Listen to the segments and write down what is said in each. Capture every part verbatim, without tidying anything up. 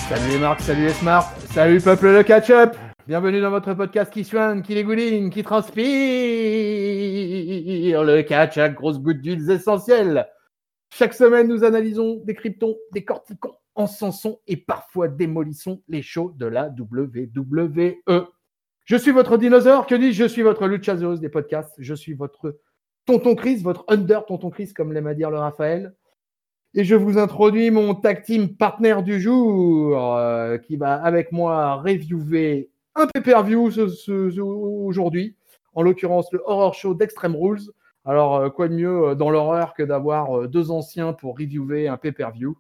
Salut les marques, salut les smarts, salut peuple le catch-up. Bienvenue dans votre podcast qui soigne, qui dégouline, qui transpire le catch à grosses gouttes d'huiles essentielles. Chaque semaine, nous analysons, décryptons, décortiquons, encensons et parfois démolissons les shows de la W W E. Je suis votre dinosaure, que dis-je, je suis votre Luchasaurus des podcasts, je suis votre tonton Chris, votre under tonton Chris, comme l'aime à dire le Raphaël. Et je vous introduis mon tag team partner du jour, euh, qui va avec moi reviewer un pay-per-view ce, ce, ce, aujourd'hui, en l'occurrence le Horror Show d'Extreme Rules. Alors, euh, quoi de mieux dans l'horreur que d'avoir euh, deux anciens pour reviewer un pay-per-view.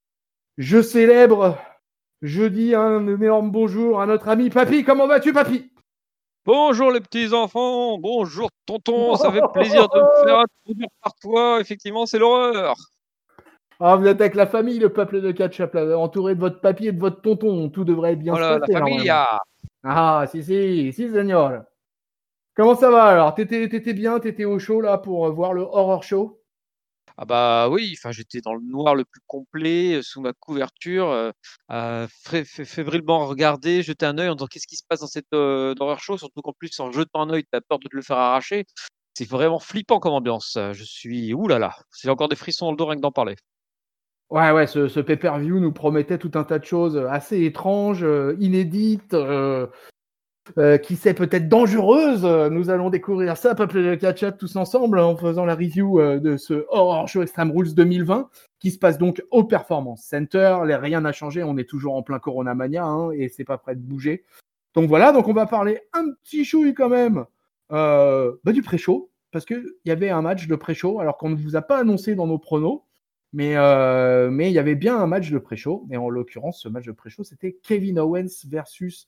Je célèbre, je dis un énorme bonjour à notre ami Papy. Comment vas-tu, Papy ? Bonjour les petits enfants, bonjour tonton, ça fait plaisir de me faire introduire par toi, effectivement c'est l'horreur. Ah, vous êtes avec la famille, le peuple de catch-up, là, entouré de votre papy et de votre tonton, tout devrait bien voilà, se passer. La famille, ah. ah, si, si, si, seigneur. Comment ça va alors ? T'étais, t'étais bien, t'étais au show là pour voir le Horror Show ? Ah bah oui, enfin j'étais dans le noir le plus complet, sous ma couverture, euh, euh, fré- fré- fébrilement regarder, jeter un œil en disant qu'est-ce qui se passe dans cette euh, Horror Show, surtout qu'en plus en jetant un œil, t'as peur de te le faire arracher. C'est vraiment flippant comme ambiance. Je suis, ouh là là, j'ai encore des frissons dans le dos rien que d'en parler. Ouais, ouais, ce, ce pay-per-view nous promettait tout un tas de choses assez étranges, euh, inédites, euh, euh, qui sait peut-être dangereuses. Nous allons découvrir ça, peuple de catch-up, tous ensemble, en faisant la review euh, de ce Horror Show Extreme Rules deux mille vingt, qui se passe donc au Performance Center. Les, rien n'a changé, on est toujours en plein Corona Mania, hein, et c'est pas prêt de bouger. Donc voilà, donc on va parler un petit chouille quand même euh, bah, du pré-show, parce qu'il y avait un match de pré-show, alors qu'on ne vous a pas annoncé dans nos pronos. Mais, euh, mais il y avait bien un match de pré-show, et en l'occurrence, ce match de pré-show, c'était Kevin Owens versus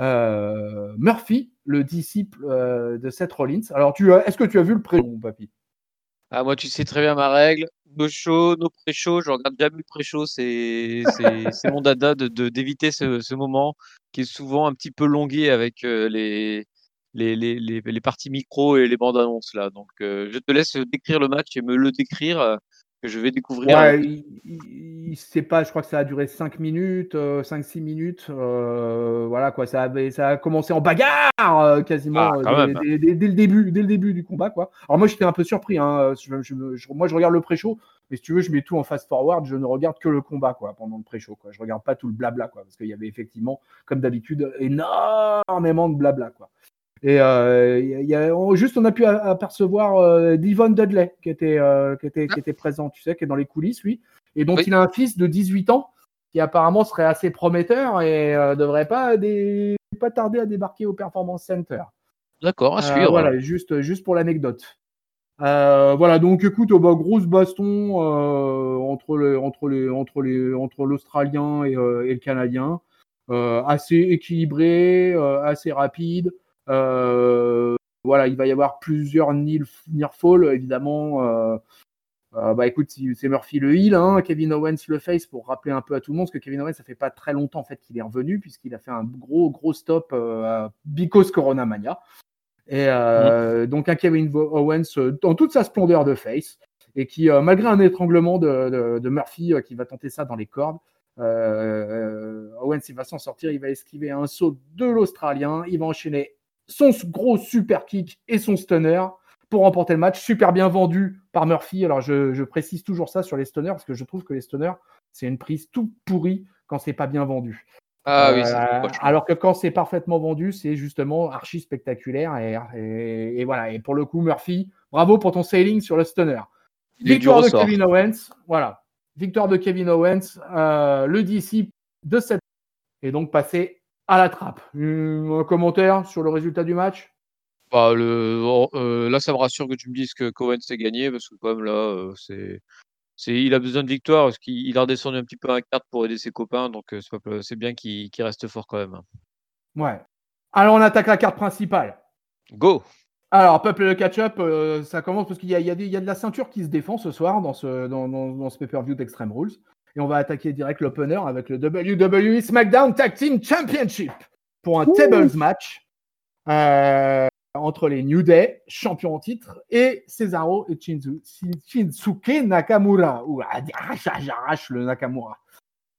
euh, Murphy, le disciple euh, de Seth Rollins. Alors, tu as, est-ce que tu as vu le pré-show, mon papy ? Ah, moi, tu sais très bien ma règle. Nos shows, nos pré-shows, je regarde jamais le pré-show. C'est, c'est, c'est mon dada de, de, d'éviter ce, ce moment qui est souvent un petit peu longué avec euh, les, les, les, les, les parties micro et les bandes annonces là. Donc, euh, je te laisse décrire le match et me le décrire euh, que je vais découvrir. Ouais, il, il, il c'est pas, je crois que ça a duré cinq minutes, euh, cinq six minutes. Euh, voilà quoi, ça, avait, ça a commencé en bagarre euh, quasiment Ah, quand dès, même. dès, dès, dès le début, dès le début du combat quoi. Alors moi j'étais un peu surpris, hein. je, je, je, moi je regarde le pré-show, mais si tu veux je mets tout en fast forward, je ne regarde que le combat quoi pendant le pré-show quoi. Je regarde pas tout le blabla quoi, parce qu'il y avait effectivement comme d'habitude énormément de blabla quoi. Et euh, y a, on, juste, on a pu apercevoir euh, Devon Dudley qui était, euh, qui, était, qui était présent, tu sais, qui est dans les coulisses, lui. Et donc, oui. Il a un fils de dix-huit ans qui apparemment serait assez prometteur et euh, devrait pas, des, pas tarder à débarquer au Performance Center. D'accord, à suivre. Euh, voilà, juste, juste pour l'anecdote. Euh, voilà, donc écoute, oh, bah, grosse baston euh, entre, les, entre, les, entre, les, entre l'Australien et, euh, et le Canadien. Euh, assez équilibré, euh, assez rapide. Euh, voilà, il va y avoir plusieurs near fall, évidemment. Euh, euh, bah écoute, c'est Murphy le heel, hein, Kevin Owens le face, pour rappeler un peu à tout le monde, parce que Kevin Owens, ça fait pas très longtemps en fait qu'il est revenu, puisqu'il a fait un gros gros stop euh, because Corona Mania. Et euh, mmh. donc un Kevin Owens euh, dans toute sa splendeur de face, et qui, euh, malgré un étranglement de, de, de Murphy, euh, qui va tenter ça dans les cordes, euh, Owens il va s'en sortir, il va esquiver un saut de l'Australien, il va enchaîner son gros super kick et son stunner pour remporter le match, super bien vendu par Murphy. Alors je, je précise toujours ça sur les stunners, parce que je trouve que les stunners, c'est une prise toute pourrie quand c'est pas bien vendu. Ah, euh, oui, c'est alors que quand c'est parfaitement vendu, c'est justement archi spectaculaire. Et, et, et voilà. Et pour le coup, Murphy, bravo pour ton sailing sur le stunner. Il Victoire de Kevin Owens. Voilà. Victoire de Kevin Owens, euh, le disciple de cette. Et donc passé à la trappe. Un commentaire sur le résultat du match ? Bah, le, euh, là, ça me rassure que tu me dises que Owens s'est gagné, parce que quand même là, euh, c'est. C'est, il a besoin de victoire parce qu'il a redescendu un petit peu à carte pour aider ses copains, donc c'est, pas, c'est bien qu'il, qu'il reste fort quand même. Ouais. Alors on attaque la carte principale. Go. Alors, peuple le catch-up, euh, ça commence parce qu'il y a, il y, a des, il y a de la ceinture qui se défend ce soir dans ce, dans, dans, dans ce pay-per-view d'Extreme Rules. Et on va attaquer direct l'opener avec le W W E SmackDown Tag Team Championship pour un Ouh. Tables match euh, entre les New Day, champions en titre, et Cesaro et Shinzu, Shinsuke Nakamura. Ouh, j'arrache le Nakamura.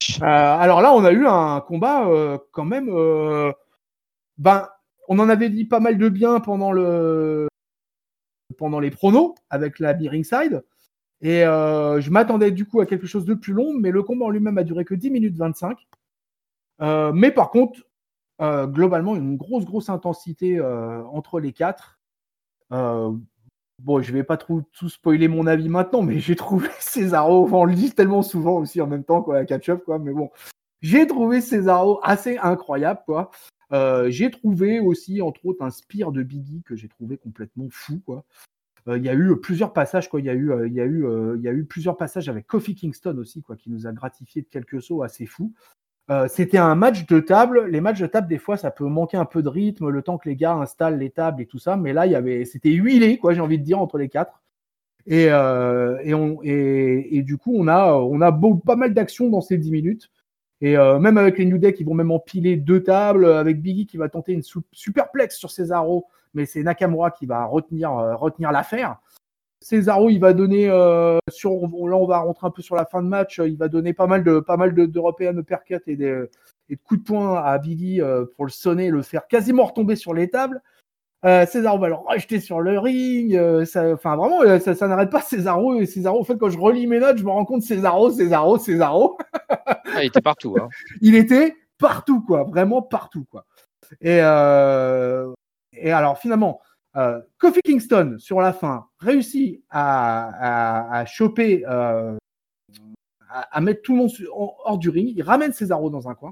match. Euh, alors là, on a eu un combat euh, quand même. Euh, ben, on en avait dit pas mal de bien pendant le pendant les pronos avec la B-Ringside. Et euh, je m'attendais du coup à quelque chose de plus long, mais le combat en lui-même a duré que dix minutes vingt-cinq. Euh, mais par contre, euh, globalement, une grosse, grosse intensité euh, entre les quatre. Euh, bon, je vais pas trop tout spoiler mon avis maintenant, mais j'ai trouvé Cesaro, on le dit tellement souvent aussi en même temps, quoi, à catch-up, quoi, mais bon, j'ai trouvé Cesaro assez incroyable, quoi. Euh, j'ai trouvé aussi, entre autres, un spear de Biggie que j'ai trouvé complètement fou, quoi. Il euh, y a eu plusieurs passages, quoi. Il y a eu, il euh, y a eu, euh, il y a eu plusieurs passages avec Kofi Kingston aussi, quoi, qui nous a gratifié de quelques sauts assez fous. Euh, c'était un match de table. Les matchs de table, des fois, ça peut manquer un peu de rythme, le temps que les gars installent les tables et tout ça. Mais là, il y avait, c'était huilé, quoi, j'ai envie de dire, entre les quatre. Et, euh, et, on, et, et du coup, on a, on a beau, pas mal d'actions dans ces dix minutes. Et euh, même avec les New Day qui vont même empiler deux tables, avec Biggie qui va tenter une superplex sur Cesaro, mais c'est Nakamura qui va retenir, euh, retenir l'affaire. Cesaro, il va donner, euh, sur, là on va rentrer un peu sur la fin de match, il va donner pas mal de, pas mal de, d'Européens uppercut et, des, et de coups de poing à Biggie euh, pour le sonner, le faire quasiment retomber sur les tables. Euh, Cesaro va le rejeter sur le ring. Euh, ça, enfin, vraiment, euh, ça, ça n'arrête pas Cesaro. Et Cesaro, en fait, quand je relis mes notes, je me rends compte Cesaro, Cesaro, Cesaro. Ah, il était partout. Hein. Il était partout, quoi. Vraiment partout, quoi. Et, euh, et alors, finalement, euh, Kofi Kingston, sur la fin, réussit à, à, à choper, euh, à, à mettre tout le monde hors du ring. Il ramène Cesaro dans un coin.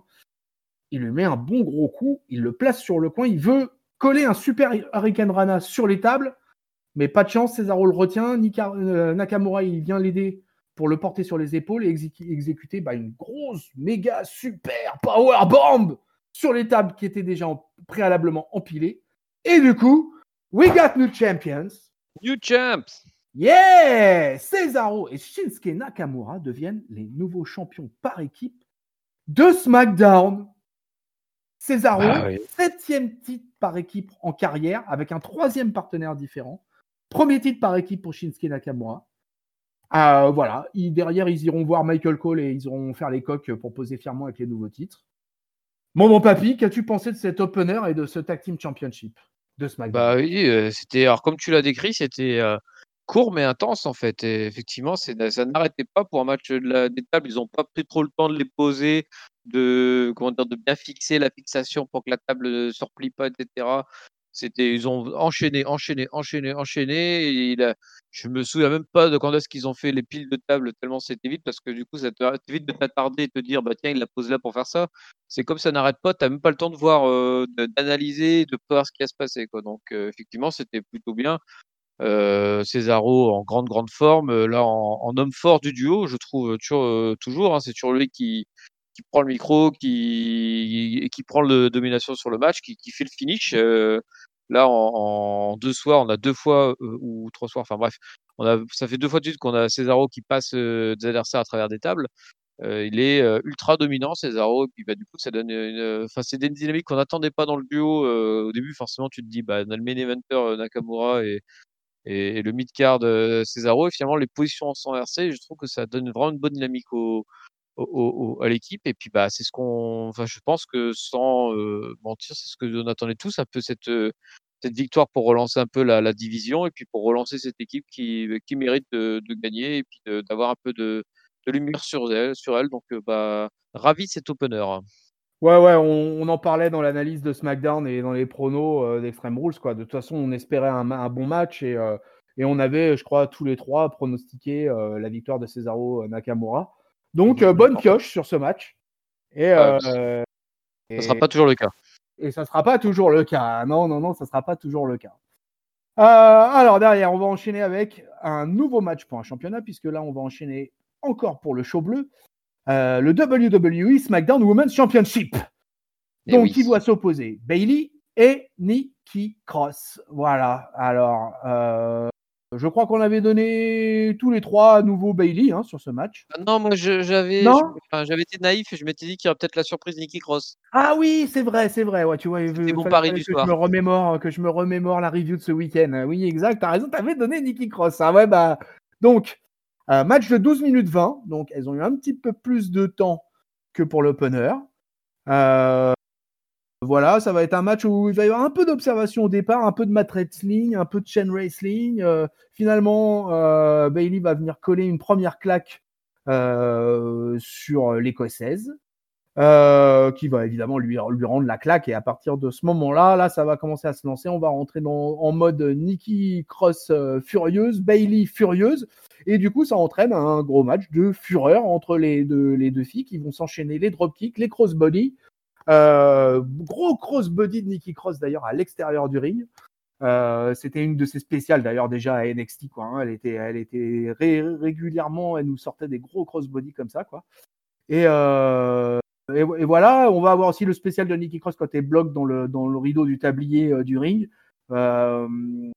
Il lui met un bon gros coup. Il le place sur le coin. Il veut coller un super Hurricane Rana sur les tables, mais pas de chance, Cesaro le retient, Nika, euh, Nakamura il vient l'aider pour le porter sur les épaules et exé- exécuter bah, une grosse, méga, super power bomb sur les tables qui étaient déjà en, préalablement empilées. Et du coup, we got new champions. New champs. Yeah! Cesaro et Shinsuke Nakamura deviennent les nouveaux champions par équipe de SmackDown. Cesaro, ah oui. septième titre par équipe en carrière, avec un troisième partenaire différent. Premier titre par équipe pour Shinsuke Nakamura. Euh, voilà, ils, derrière, ils iront voir Michael Cole et ils iront faire les coques pour poser fièrement avec les nouveaux titres. Bon, mon papy, qu'as-tu pensé de cet opener et de ce Tag Team Championship de SmackDown? Bah oui, euh, c'était, alors comme tu l'as décrit, c'était euh, court mais intense en fait. Et effectivement, c'est, ça n'arrêtait pas pour un match de la, des tables. Ils n'ont pas pris trop le temps de les poser, de, comment dire, de bien fixer la fixation pour que la table ne se replie pas, et cetera. C'était, ils ont enchaîné, enchaîné, enchaîné, enchaîné. Et il a, je me souviens même pas de quand est-ce qu'ils ont fait les piles de table tellement c'était vite parce que du coup, ça t'évite de t'attarder et de te dire, bah tiens, il la pose là pour faire ça. C'est comme ça n'arrête pas, tu n'as même pas le temps de voir, euh, d'analyser, de voir ce qui va se passer. Quoi. Donc, euh, effectivement, c'était plutôt bien. Euh, Cesaro en grande, grande forme. Euh, là, en, en homme fort du duo, je trouve toujours, euh, toujours hein, c'est toujours lui qui, qui prend le micro, qui, et qui prend la domination sur le match, qui, qui fait le finish. Euh, là, en, en deux soirs, on a deux fois, euh, ou trois soirs, enfin bref, on a, ça fait deux fois de suite qu'on a Cesaro qui passe euh, des adversaires à travers des tables. Euh, il est euh, ultra dominant, Cesaro, et puis bah, du coup, ça donne une. Enfin, c'est des dynamiques qu'on n'attendait pas dans le duo. Euh, au début, forcément, tu te dis, bah, on a le main eventer euh, Nakamura et, et, et le mid-card euh, Cesaro, et finalement, les positions sont inversées. Je trouve que ça donne vraiment une bonne dynamique au, au, au, à l'équipe. Et puis, bah, c'est ce qu'on. Enfin, je pense que sans euh, mentir, c'est ce que on attendait tous, un peu cette. Euh, cette victoire pour relancer un peu la, la division et puis pour relancer cette équipe qui, qui mérite de, de gagner et puis de, d'avoir un peu de, de lumière sur elle, sur elle. Donc, euh, bah, ravi de cet opener. Ouais, ouais, on, on en parlait dans l'analyse de SmackDown et dans les pronos euh, d'Extreme Rules, quoi. De toute façon, on espérait un, un bon match et, euh, et on avait, je crois, tous les trois pronostiqué euh, la victoire de Cesaro Nakamura. Donc, euh, bonne pioche sur ce match. Et, euh, euh, et, ça sera pas toujours le cas. Et ça sera pas toujours le cas. Non, non, non, ça sera pas toujours le cas. Euh, alors, derrière, on va enchaîner avec un nouveau match pour un championnat, puisque là, on va enchaîner encore pour le show bleu. Euh, le W W E SmackDown Women's Championship. Donc, oui. Qui doit s'opposer Bayley et Nikki Cross. Voilà. Alors, euh, je crois qu'on avait donné tous les trois à nouveau Bayley hein, sur ce match. Ah non, moi, je, j'avais, je, enfin, j'avais été naïf et je m'étais dit qu'il y aurait peut-être la surprise Nikki Cross. Ah oui, c'est vrai, c'est vrai. Ouais, tu vois, c'était bon pari du que soir. Je me remémore, que je me remémore la review de ce week-end. Oui, exact. T'as raison. T'avais donné Nikki Cross. Ah ouais, bah donc. Euh, match de douze minutes vingt, donc elles ont eu un petit peu plus de temps que pour l'opener. Euh, voilà, ça va être un match où il va y avoir un peu d'observation au départ, un peu de mat wrestling, un peu de chain wrestling. Euh, finalement, euh, Bayley va venir coller une première claque euh, sur l'écossaise. Euh, qui va évidemment lui, lui rendre la claque. Et à partir de ce moment-là, là, ça va commencer à se lancer. On va rentrer dans, en mode Nikki Cross euh, furieuse, Bayley furieuse. Et du coup, ça entraîne un gros match de fureur entre les deux, les deux filles qui vont s'enchaîner les dropkicks, les crossbody. Euh, gros crossbody de Nikki Cross d'ailleurs à l'extérieur du ring. Euh, c'était une de ses spéciales d'ailleurs déjà à N X T, quoi, hein. Elle était, elle était ré- régulièrement, elle nous sortait des gros crossbody comme ça, quoi. Et, euh, et, et voilà, on va avoir aussi le spécial de Nikki Cross quand elle bloque dans le, dans le rideau du tablier euh, du ring. Euh,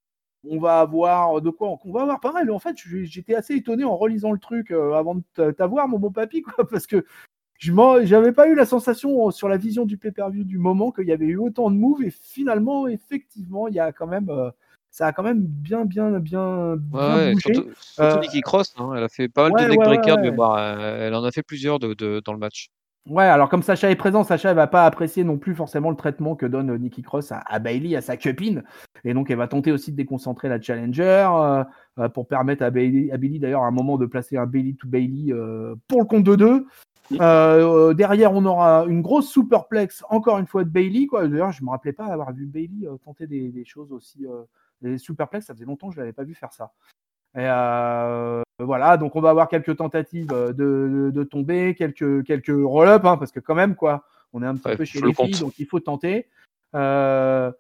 on va avoir de quoi on va avoir pas mal. En fait, j'étais assez étonné en relisant le truc euh, avant de t'avoir, mon bon papy, quoi, parce que je j'avais pas eu la sensation sur la vision du pay-per-view du moment qu'il y avait eu autant de moves. Et finalement, effectivement, il y a quand même, euh, ça a quand même bien, bien, bien, bien Ouais, ouais, bougé. surtout, surtout Euh, Nikki Cross, hein, elle a fait pas mal de ouais, neck ouais, ouais, breakers de ouais. mémoire. Elle, elle en a fait plusieurs de, de, dans le match. Ouais, alors comme Sacha est présent, Sacha elle va pas apprécier non plus forcément le traitement que donne Nikki Cross à, à Bayley, à sa copine, et donc elle va tenter aussi de déconcentrer la challenger euh, euh, pour permettre à Bayley, à Bayley d'ailleurs à un moment de placer un Bayley to Bayley euh, pour le compte de deux. Euh, derrière, on aura une grosse superplex encore une fois de Bayley, quoi. D'ailleurs, je me rappelais pas avoir vu Bayley euh, tenter des, des choses aussi, euh, des superplex. Ça faisait longtemps que je l'avais pas vu faire ça. Et euh, voilà, donc on va avoir quelques tentatives de, de, de tomber, quelques, quelques roll-up, hein, parce que quand même, quoi, on est un petit Ouais, peu chez faut le les filles, compte. donc il faut tenter. Euh,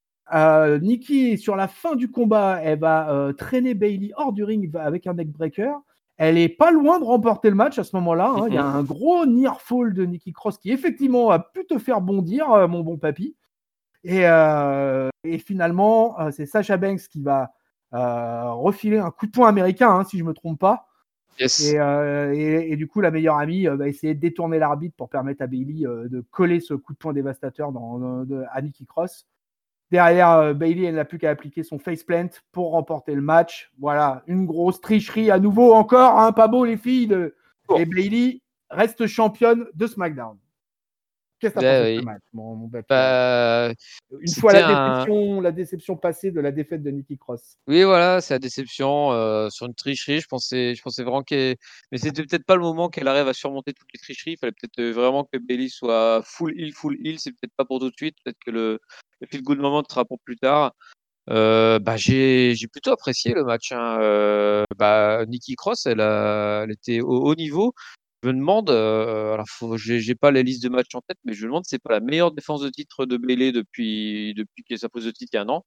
euh, Nikki, sur la fin du combat, elle va euh, traîner Bayley hors du ring avec un neckbreaker. Elle est pas loin de remporter le match à ce moment-là, hein. Il y a un gros near fall de Nikki Cross qui effectivement a pu te faire bondir, euh, mon bon papy. Et, euh, et finalement, euh, c'est Sasha Banks qui va euh, refiler un coup de poing américain, hein, si je me trompe pas. Yes. Et, euh, et, et du coup, la meilleure amie euh, va essayer de détourner l'arbitre pour permettre à Bayley euh, de coller ce coup de poing dévastateur dans, dans, de, à Nikki Cross. Derrière, euh, Bayley, elle n'a plus qu'à appliquer son faceplant pour remporter le match. Voilà, une grosse tricherie à nouveau encore, hein, pas beau les filles. De... Bon. Et Bayley reste championne de SmackDown. Qu'est-ce que tu as pensé de ce match, mon, mon papier, bah, une fois la déception, un... la déception passée de la défaite de Nikki Cross. Oui, voilà, c'est la déception euh, sur une tricherie. Je pensais, je pensais vraiment qu'elle, mais c'était peut-être pas le moment qu'elle arrive à surmonter toutes les tricheries. Il fallait peut-être vraiment que Bayley soit full heal, full heal. C'est peut-être pas pour tout de suite. Peut-être que le, le feel good moment sera pour plus tard. Euh, bah, j'ai, j'ai plutôt apprécié le match, hein. Euh, bah, Nikki Cross, elle a, elle était au haut niveau. Je me demande, euh, alors faut, j'ai, j'ai pas les listes de matchs en tête, mais je me demande si c'est pas la meilleure défense de titre de Bayley depuis, depuis qu'elle s'impose de titre il y a un an.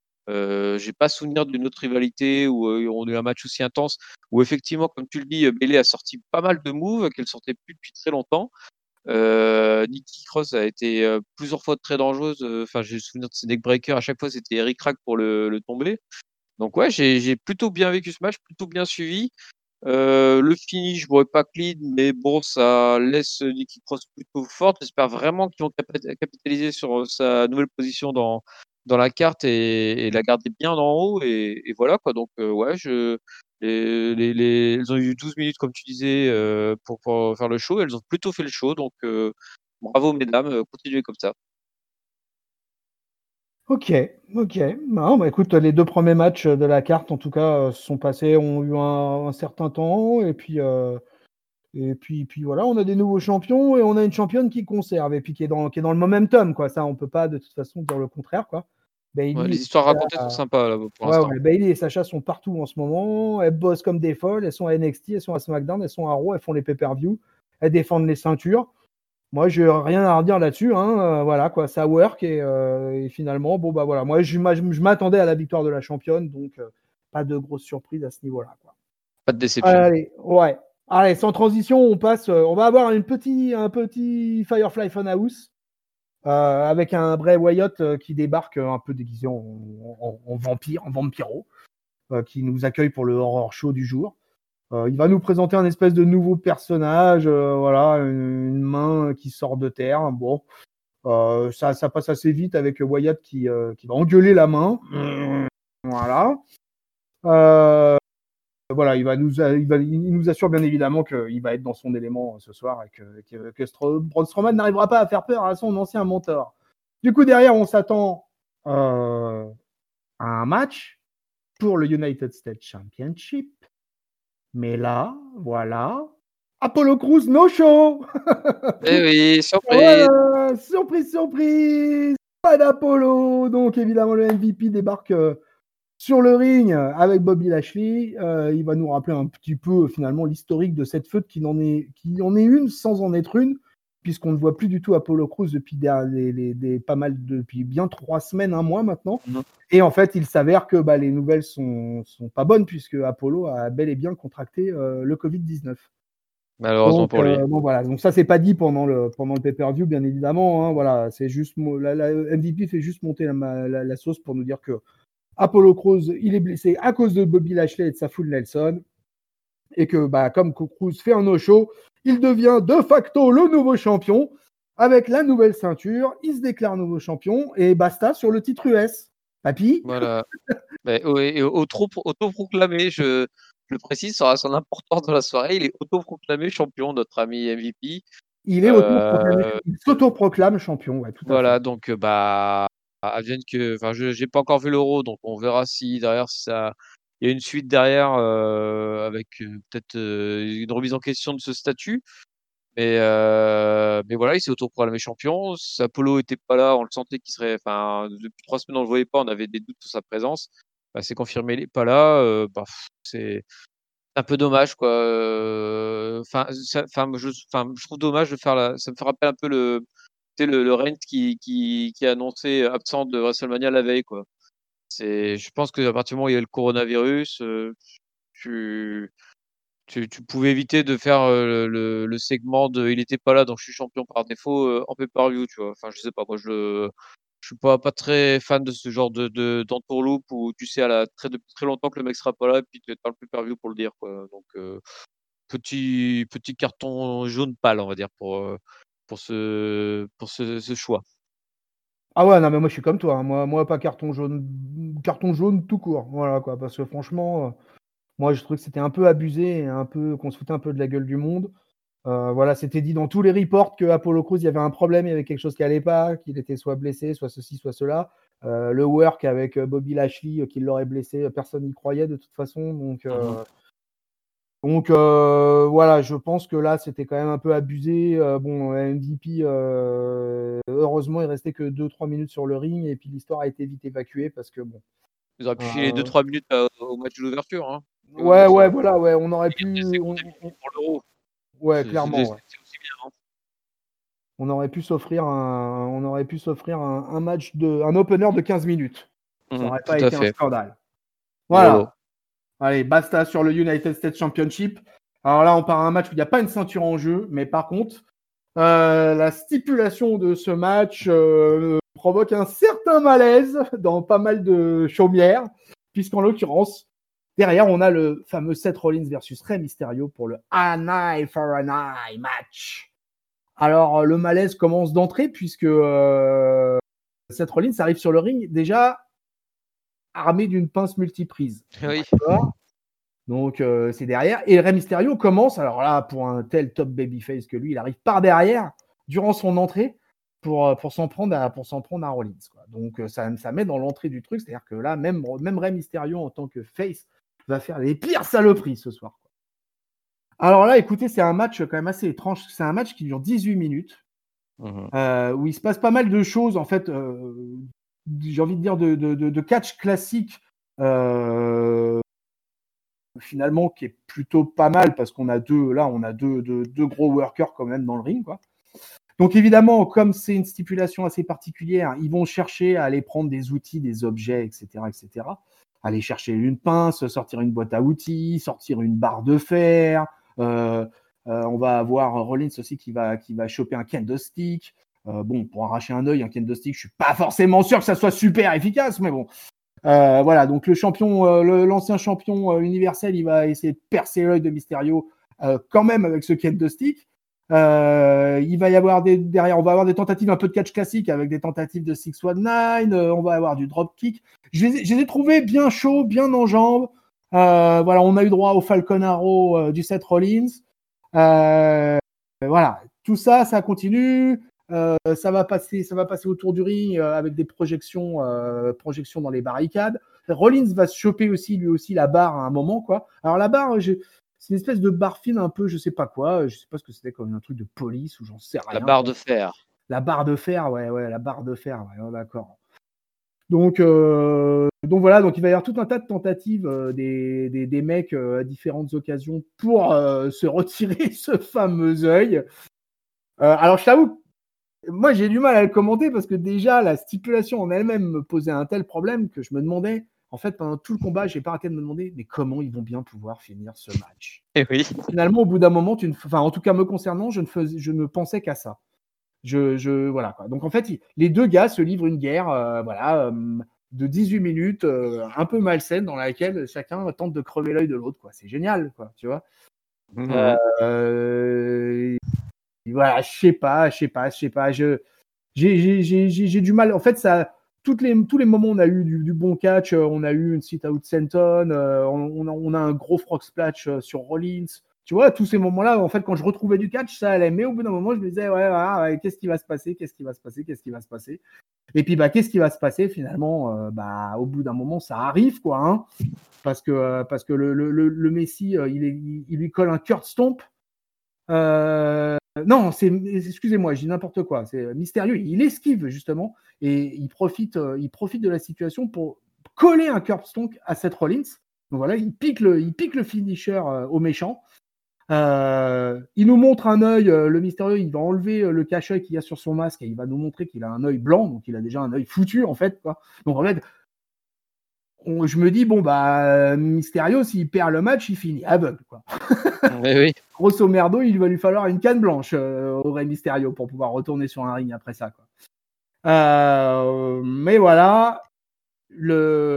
Euh, j'ai pas souvenir d'une autre rivalité où euh, on a eu un match aussi intense où effectivement, comme tu le dis, Bayley a sorti pas mal de moves qu'elle sortait plus depuis très longtemps. Euh, Nikki Cross a été euh, plusieurs fois très dangereuse. Enfin, euh, j'ai le souvenir de ses neckbreakers. À chaque fois, c'était Eric Rack pour le, le tomber. Donc ouais, j'ai, j'ai plutôt bien vécu ce match, plutôt bien suivi. Euh, le finish, bon, pas clean, mais bon, ça laisse Nikki Cross plutôt forte. J'espère vraiment qu'ils vont capitaliser sur sa nouvelle position dans, dans la carte et, et la garder bien en haut. Et, et voilà, quoi. Donc, euh, ouais, je, les, les, les, elles ont eu douze minutes, comme tu disais, euh, pour, pour faire le show. Elles ont plutôt fait le show. Donc, euh, bravo, mesdames. Continuez comme ça. Ok, ok. Non, bah écoute, les deux premiers matchs de la carte, en tout cas, sont passés, ont eu un, un certain temps, et puis, euh, et puis, puis voilà, on a des nouveaux champions et on a une championne qui conserve et puis qui est dans, qui est dans le momentum, quoi. Ça, on peut pas de toute façon dire le contraire, quoi. Ouais, Bayley, les histoires racontées sont sympas là, pour ouais, l'instant. ouais, Bayley et Sacha sont partout en ce moment. Elles bossent comme des folles. Elles sont à N X T, elles sont à SmackDown, elles sont à Raw, elles font les pay-per-view, elles défendent les ceintures. Moi, je n'ai rien à redire là-dessus, hein. Euh, voilà, quoi, ça work et, euh, et finalement, bon bah voilà, moi je, je m'attendais à la victoire de la championne, donc euh, pas de grosse surprise à ce niveau-là, quoi. Pas de déception. Allez, ouais. Allez, sans transition, on passe. Euh, on va avoir une petit, un petit Firefly Funhouse euh, avec un Bray Wyatt euh, qui débarque euh, un peu déguisé en, en, en vampire, en vampiro, euh, qui nous accueille pour le horror show du jour. Euh, il va nous présenter un espèce de nouveau personnage, euh, voilà, une, une main qui sort de terre. Bon, euh, ça, ça passe assez vite avec Wyatt qui, euh, qui va engueuler la main. Voilà. Euh, voilà, il, va nous, il, va, il nous assure bien évidemment qu'il va être dans son élément ce soir et que, que, que Stro- Braun Strowman n'arrivera pas à faire peur à son ancien mentor. Du coup, derrière, on s'attend euh, à un match pour le United States Championship. Mais là, voilà, Apollo Crews, no show. Eh oui, surprise. Voilà, surprise, surprise, pas d'Apollo. Donc évidemment, le M V P débarque euh, sur le ring avec Bobby Lashley. Euh, il va nous rappeler un petit peu finalement l'historique de cette feud qui en est, qui en est une sans en être une, puisqu'on ne voit plus du tout Apollo Crews depuis des, les, les, des, pas mal depuis bien trois semaines, un mois maintenant. Mm-hmm. Et en fait, il s'avère que bah, les nouvelles sont, sont pas bonnes puisque Apollo a bel et bien contracté euh, le covid dix-neuf. Malheureusement donc, pour lui. Euh, bon, voilà. Donc ça, c'est pas dit pendant le, pendant le pay-per-view, bien évidemment. Hein, voilà. C'est juste, la, la M V P fait juste monter la, la, la sauce pour nous dire que Apollo Crews, il est blessé à cause de Bobby Lashley et de sa foule Nelson. Et que, bah, comme Crews fait un no-show, il devient de facto le nouveau champion. Avec la nouvelle ceinture, il se déclare nouveau champion et basta sur le titre U S. Papy. Voilà. Mais, et auto-proclamé, je, je le précise, ça aura son importance dans la soirée. Il est auto-proclamé champion, notre ami M V P. Il est auto-proclamé, euh... il s'auto-proclame champion, ouais, tout à voilà, fait. donc bah, advienne que, enfin, je j'ai pas encore vu l'Euro, donc on verra si derrière si ça, il y a une suite derrière euh, avec euh, peut-être euh, une remise en question de ce statut. Mais euh, mais voilà, il s'est autoproclamé champion. Si Apollo était pas là, on le sentait qu'il serait, enfin, depuis trois semaines on le voyait pas, on avait des doutes sur sa présence. Bah, c'est confirmé, il est pas là. Euh, bah, c'est un peu dommage, quoi. Enfin, euh, enfin, je, enfin, je trouve dommage de faire la. Ça me fait rappeler un peu le, tu sais, le, le Reigns qui, qui, qui a annoncé absent de WrestleMania la veille, quoi. C'est, je pense qu'à partir du moment où il y a le coronavirus, euh, tu, tu, tu pouvais éviter de faire euh, le, le segment de il était pas là, donc je suis champion par défaut euh, en pay-per-view, tu vois. Enfin, je sais pas, moi je je suis pas pas très fan de ce genre de de d'entourloupe où tu sais à la très depuis très longtemps que le mec sera pas là et puis tu as le pay-per-view pour le dire, quoi. Donc euh, petit petit carton jaune pâle, on va dire pour euh, pour ce pour ce, ce choix. Ah ouais, non mais moi je suis comme toi, hein. moi moi pas carton jaune, carton jaune tout court, voilà quoi, parce que franchement, euh, moi je trouve que c'était un peu abusé, et un peu qu'on se foutait un peu de la gueule du monde. Euh, voilà, c'était dit dans tous les reports que Apollo Crews, il y avait un problème, il y avait quelque chose qui allait pas, qu'il était soit blessé, soit ceci, soit cela. Euh, le work avec Bobby Lashley, euh, qui l'aurait blessé, personne n'y croyait de toute façon, donc. Euh, mm-hmm. Donc euh, voilà, je pense que là c'était quand même un peu abusé. Euh, bon, M V P, euh, heureusement, il restait que deux trois minutes sur le ring et puis l'histoire a été vite évacuée parce que bon. Ils auraient pu euh... filer deux trois minutes euh, au match de l'ouverture. Hein. Ouais, euh, ouais, ça... voilà, ouais, on aurait pu. On... Pour l'Euro. Ouais, c'est, clairement. C'est, ouais. c'est aussi bien. Hein. On aurait pu s'offrir un, on aurait pu s'offrir un, un match de, un opener de quinze minutes. Ça n'aurait mmh, pas été un scandale. Voilà. Bravo. Allez, basta sur le United States Championship. Alors là, on part à un match où il n'y a pas une ceinture en jeu, mais par contre, euh, la stipulation de ce match euh, provoque un certain malaise dans pas mal de chaumières, puisqu'en l'occurrence, derrière, on a le fameux Seth Rollins versus Rey Mysterio pour le an eye for an eye match. Alors, le malaise commence d'entrée, puisque euh, Seth Rollins arrive sur le ring déjà armé d'une pince multiprise. Oui. Donc, euh, c'est derrière. Et Rey Mysterio commence, alors là, pour un tel top babyface que lui, il arrive par derrière, durant son entrée, pour, pour, s'en, prendre à, pour s'en prendre à Rollins. Quoi. Donc, ça, ça met dans l'entrée du truc. C'est-à-dire que là, même, même Rey Mysterio, en tant que face, va faire les pires saloperies ce soir. Quoi. Alors là, écoutez, c'est un match quand même assez étrange. C'est un match qui dure dix-huit minutes, mmh. euh, où il se passe pas mal de choses, en fait, euh, j'ai envie de dire de, de, de, de catch classique, euh, finalement, qui est plutôt pas mal, parce qu'on a deux, là, on a deux, deux, deux gros workers quand même dans le ring, quoi. Donc, évidemment, comme c'est une stipulation assez particulière, ils vont chercher à aller prendre des outils, des objets, et cetera, et cetera. Aller chercher une pince, sortir une boîte à outils, sortir une barre de fer. Euh, euh, on va avoir Rollins aussi qui va, qui va choper un kendo stick. Euh, bon, pour arracher un œil, un kendo stick, je suis pas forcément sûr que ça soit super efficace, mais bon. Euh, voilà, donc le champion, euh, le, l'ancien champion euh, universel, il va essayer de percer l'œil de Mysterio euh, quand même avec ce kendo stick. Euh, il va y avoir des derrière, on va avoir des tentatives un peu de catch classique avec des tentatives de six dix-neuf. Euh, on va avoir du drop kick. Je les, je les ai trouvés bien chauds, bien en jambes. Euh, voilà, on a eu droit au Falcon Arrow euh, du Seth Rollins. Euh, voilà, tout ça, ça continue. Euh, ça va passer, ça va passer autour du ring euh, avec des projections, euh, projections dans les barricades. Rollins va se choper aussi, lui aussi, la barre à un moment, quoi. Alors la barre, j'ai... c'est une espèce de barre fine, un peu, je sais pas quoi. Je sais pas ce que c'était, comme un truc de police ou j'en sais rien. La barre quoi. de fer. La barre de fer, ouais, ouais, la barre de fer, ouais, d'accord. Donc, euh, donc voilà, donc il va y avoir tout un tas de tentatives euh, des, des, des mecs euh, à différentes occasions pour euh, se retirer ce fameux œil. Euh, alors je t'avoue, moi j'ai du mal à le commenter parce que déjà la stipulation en elle-même me posait un tel problème que je me demandais, en fait pendant tout le combat, j'ai pas arrêté de me demander, mais comment ils vont bien pouvoir finir ce match. Et oui. Finalement, au bout d'un moment, tu ne... enfin en tout cas me concernant, je ne, faisais, je ne pensais qu'à ça. Je, je, voilà, quoi. Donc en fait, il, les deux gars se livrent une guerre euh, voilà, euh, de dix-huit minutes, euh, un peu malsaine, dans laquelle chacun tente de crever l'œil de l'autre. Quoi. C'est génial, quoi, tu vois. Mmh. Euh, voilà, je sais pas, je sais pas, je sais pas. Je, j'ai, j'ai, j'ai, j'ai du mal. En fait, ça, toutes les, tous les moments où on a eu du, du bon catch, euh, on a eu une sit-out Senton, euh, on, on, a, on a un gros frog splash euh, sur Rollins. Tu vois, tous ces moments-là, en fait, quand je retrouvais du catch, ça allait. Mais au bout d'un moment, je me disais, ouais, ouais, ouais qu'est-ce qui va se passer, qu'est-ce qui va se passer, qu'est-ce qui va se passer. Et puis, bah, qu'est-ce qui va se passer finalement euh, bah, au bout d'un moment, ça arrive, quoi. Hein, parce que, euh, parce que le, le, le, le Messi, euh, il, est, il, il lui colle un Kurt Stomp. Euh, non, c'est, excusez-moi, je dis n'importe quoi. C'est Mysterio, il esquive justement et il profite, euh, il profite de la situation pour coller un Kurt Stomp à Seth Rollins. Donc voilà, il pique le, il pique le finisher euh, au méchant. Euh, il nous montre un œil, euh, le Mysterio, il va enlever euh, le cache-œil qu'il y a sur son masque et il va nous montrer qu'il a un œil blanc, donc il a déjà un œil foutu en fait. Quoi. Donc en fait, on, je me dis, bon, bah, Mysterio, s'il perd le match, il finit aveugle. Quoi. Oui, oui. Grosso merdo, il va lui falloir une canne blanche euh, au Rey Mysterio pour pouvoir retourner sur un ring après ça. Quoi. Euh, mais voilà, le...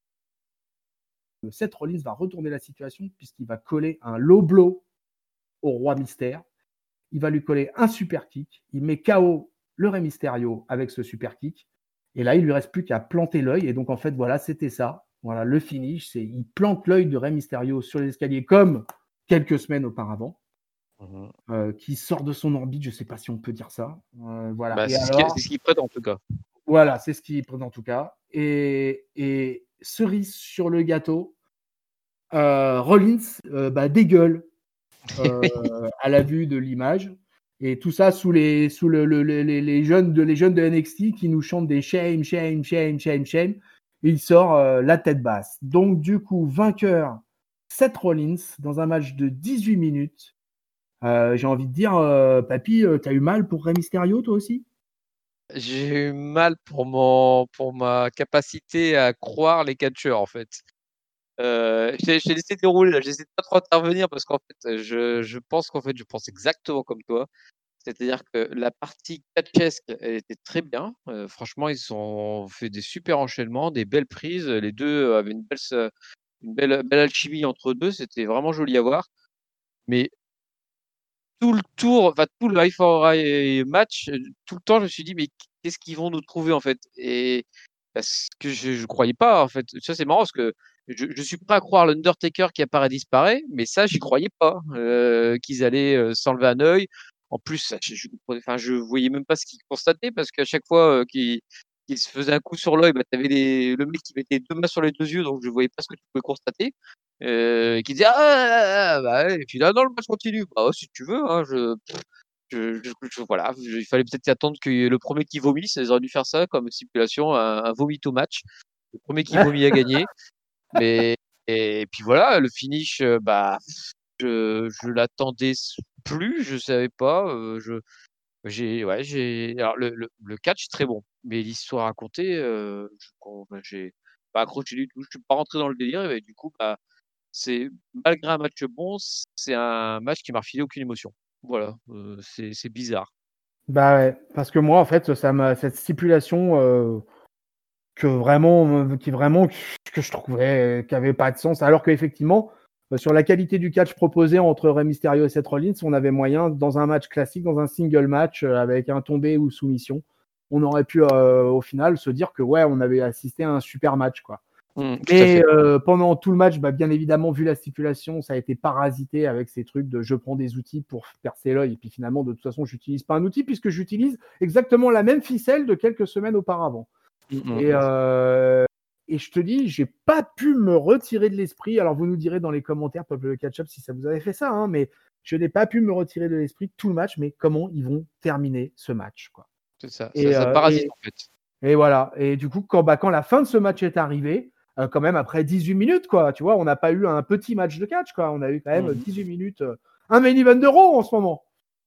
le Seth Rollins va retourner la situation puisqu'il va coller un low blow au Roi Mystère. Il va lui coller un super kick. Il met K O le Rey Mysterio avec ce super kick. Et là, il lui reste plus qu'à planter l'œil. Et donc, en fait, voilà, c'était ça. Voilà, le finish, c'est il plante l'œil de Rey Mysterio sur les escaliers comme quelques semaines auparavant. Mmh. Euh, qui sort de son orbite, je ne sais pas si on peut dire ça. Euh, voilà. Bah, et c'est, alors, ce qu'il prête en tout cas. Voilà, c'est ce qu'il prête en tout cas. Et, et cerise sur le gâteau, euh, Rollins euh, bah, dégueule euh, à la vue de l'image. Et tout ça sous les, sous le, le, le, les, les, jeunes de, les jeunes de N X T qui nous chantent des shame, shame, shame, shame, shame. Et il sort euh, la tête basse. Donc, du coup, vainqueur, Seth Rollins dans un match de dix-huit minutes. Euh, j'ai envie de dire, euh, papy, euh, t'as eu mal pour Rey Mysterio, toi aussi? J'ai eu mal pour, mon, pour ma capacité à croire les catcheurs, en fait. Euh, j'ai, j'ai laissé dérouler, là. J'essaie de pas trop intervenir parce qu'en fait, je, je pense qu'en fait, je pense exactement comme toi. C'est-à-dire que la partie catchesque, elle était très bien. Euh, franchement, ils ont fait des super enchaînements, des belles prises. Les deux avaient une belle, une belle, belle alchimie entre eux deux. C'était vraiment joli à voir. Mais tout le tour, enfin tout le High for High match, tout le temps, je me suis dit, mais qu'est-ce qu'ils vont nous trouver en fait? Et parce que je ne croyais pas en fait. Ça, c'est marrant parce que je, je suis prêt à croire l'Undertaker qui apparaît disparaît, mais ça, j'y croyais pas euh, qu'ils allaient euh, s'enlever un œil. En plus, je, je, enfin, je voyais même pas ce qu'ils constataient parce qu'à chaque fois euh, qu'ils qu'il se faisait un coup sur l'œil, bah, tu avais les, le mec qui mettait deux mains sur les deux yeux, donc je voyais pas ce que tu pouvais constater. Euh, qui disait ah, ah, ah bah, et puis là non le match continue bah ouais, si tu veux hein, je, je, je, je voilà je, il fallait peut-être attendre que le premier qui vomisse, ils auraient dû faire ça comme stipulation, un, un vomito match, le premier qui vomit a gagné. Mais et, et puis voilà le finish, bah je je l'attendais plus, je savais pas, euh, je j'ai ouais j'ai alors le, le, le catch très bon, mais l'histoire racontée, euh, je, bon, bah, j'ai pas accroché du tout, je suis pas rentré dans le délire et du coup bah c'est malgré un match bon, c'est un match qui m'a refilé aucune émotion. Voilà, euh, c'est, c'est bizarre. Bah ouais, parce que moi, en fait, ça m'a cette stipulation euh, que vraiment, qui vraiment que je trouvais qui avait pas de sens, alors qu'effectivement, euh, sur la qualité du catch proposé entre Rey Mysterio et Seth Rollins, on avait moyen dans un match classique, dans un single match euh, avec un tombé ou soumission, on aurait pu euh, au final se dire que ouais, on avait assisté à un super match quoi. Mmh, tout à Et fait. euh, pendant tout le match, bah, bien évidemment, vu la stipulation, ça a été parasité avec ces trucs de je prends des outils pour percer l'œil. Et puis finalement, de toute façon, j'utilise pas un outil puisque j'utilise exactement la même ficelle de quelques semaines auparavant. Mmh Et, mh. euh, et je te dis, j'ai pas pu me retirer de l'esprit. Alors vous nous direz dans les commentaires, Peuple de Catch-up, si ça vous avait fait ça, hein, mais je n'ai pas pu me retirer de l'esprit tout le match. Mais comment ils vont terminer ce match, quoi. C'est ça, ça Et, ça euh, parasite, et, en fait. et voilà. Et du coup, quand, bah, quand la fin de ce match est arrivée, euh, quand même après dix-huit minutes, quoi, tu vois, on n'a pas eu un petit match de catch, quoi. On a eu quand même Mmh. dix-huit minutes, euh, un main event d'Euro en ce moment.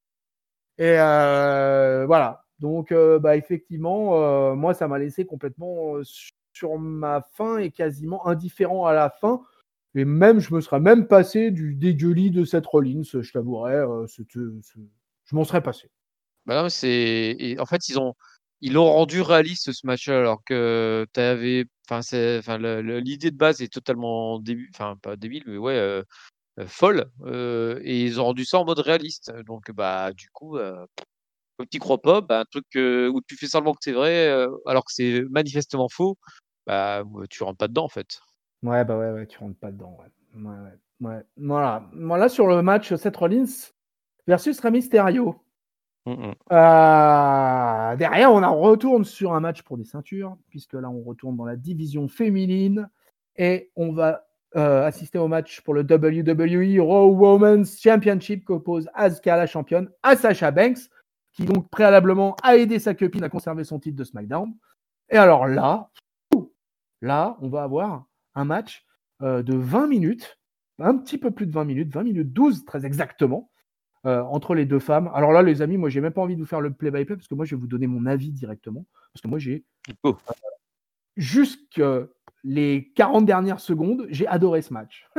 Et euh, voilà. Donc, euh, bah, effectivement, euh, moi, ça m'a laissé complètement euh, sur ma faim et quasiment indifférent à la fin. Et même, je me serais même passé du dégueulis de Seth Rollins, je t'avouerais. Euh, c'était- c'est- je m'en serais passé. Bah, non, mais c'est et en fait, ils ont ils l'ont rendu réaliste ce match-là, alors que tu avais enfin, c'est enfin, le le l'idée de base est totalement débi enfin, pas débile, mais ouais, heu heu, folle, heu et ils ont rendu ça en mode réaliste. Donc bah, du coup, heu, comme tu y crois pas, bah, un truc, heu, où tu fais semblant que c'est vrai, heu, alors que c'est manifestement faux, bah, ouais, tu rentres pas dedans, en fait. Ouais, bah ouais, ouais, tu rentres pas dedans. Ouais. Ouais, ouais, ouais. Voilà. Voilà sur le match Seth Rollins versus Rey Mysterio. Mmh mh. Euh, derrière, on en retourne sur un match pour des ceintures, puisque là, on retourne dans la division féminine et on va euh, assister au match pour le W W E Raw Women's Championship qu'oppose Asuka, la championne, à Sasha Banks, qui donc préalablement a aidé sa copine à conserver son titre de SmackDown. Et alors là, là, on va avoir un match euh, de vingt minutes, un petit peu plus de vingt minutes, vingt minutes douze très exactement, euh, entre les deux femmes. Alors là, les amis, moi, j'ai même pas envie de vous faire le play-by-play parce que moi, je vais vous donner mon avis directement. Parce que moi, j'ai Oh. jusque les quarante dernières secondes, j'ai adoré ce match.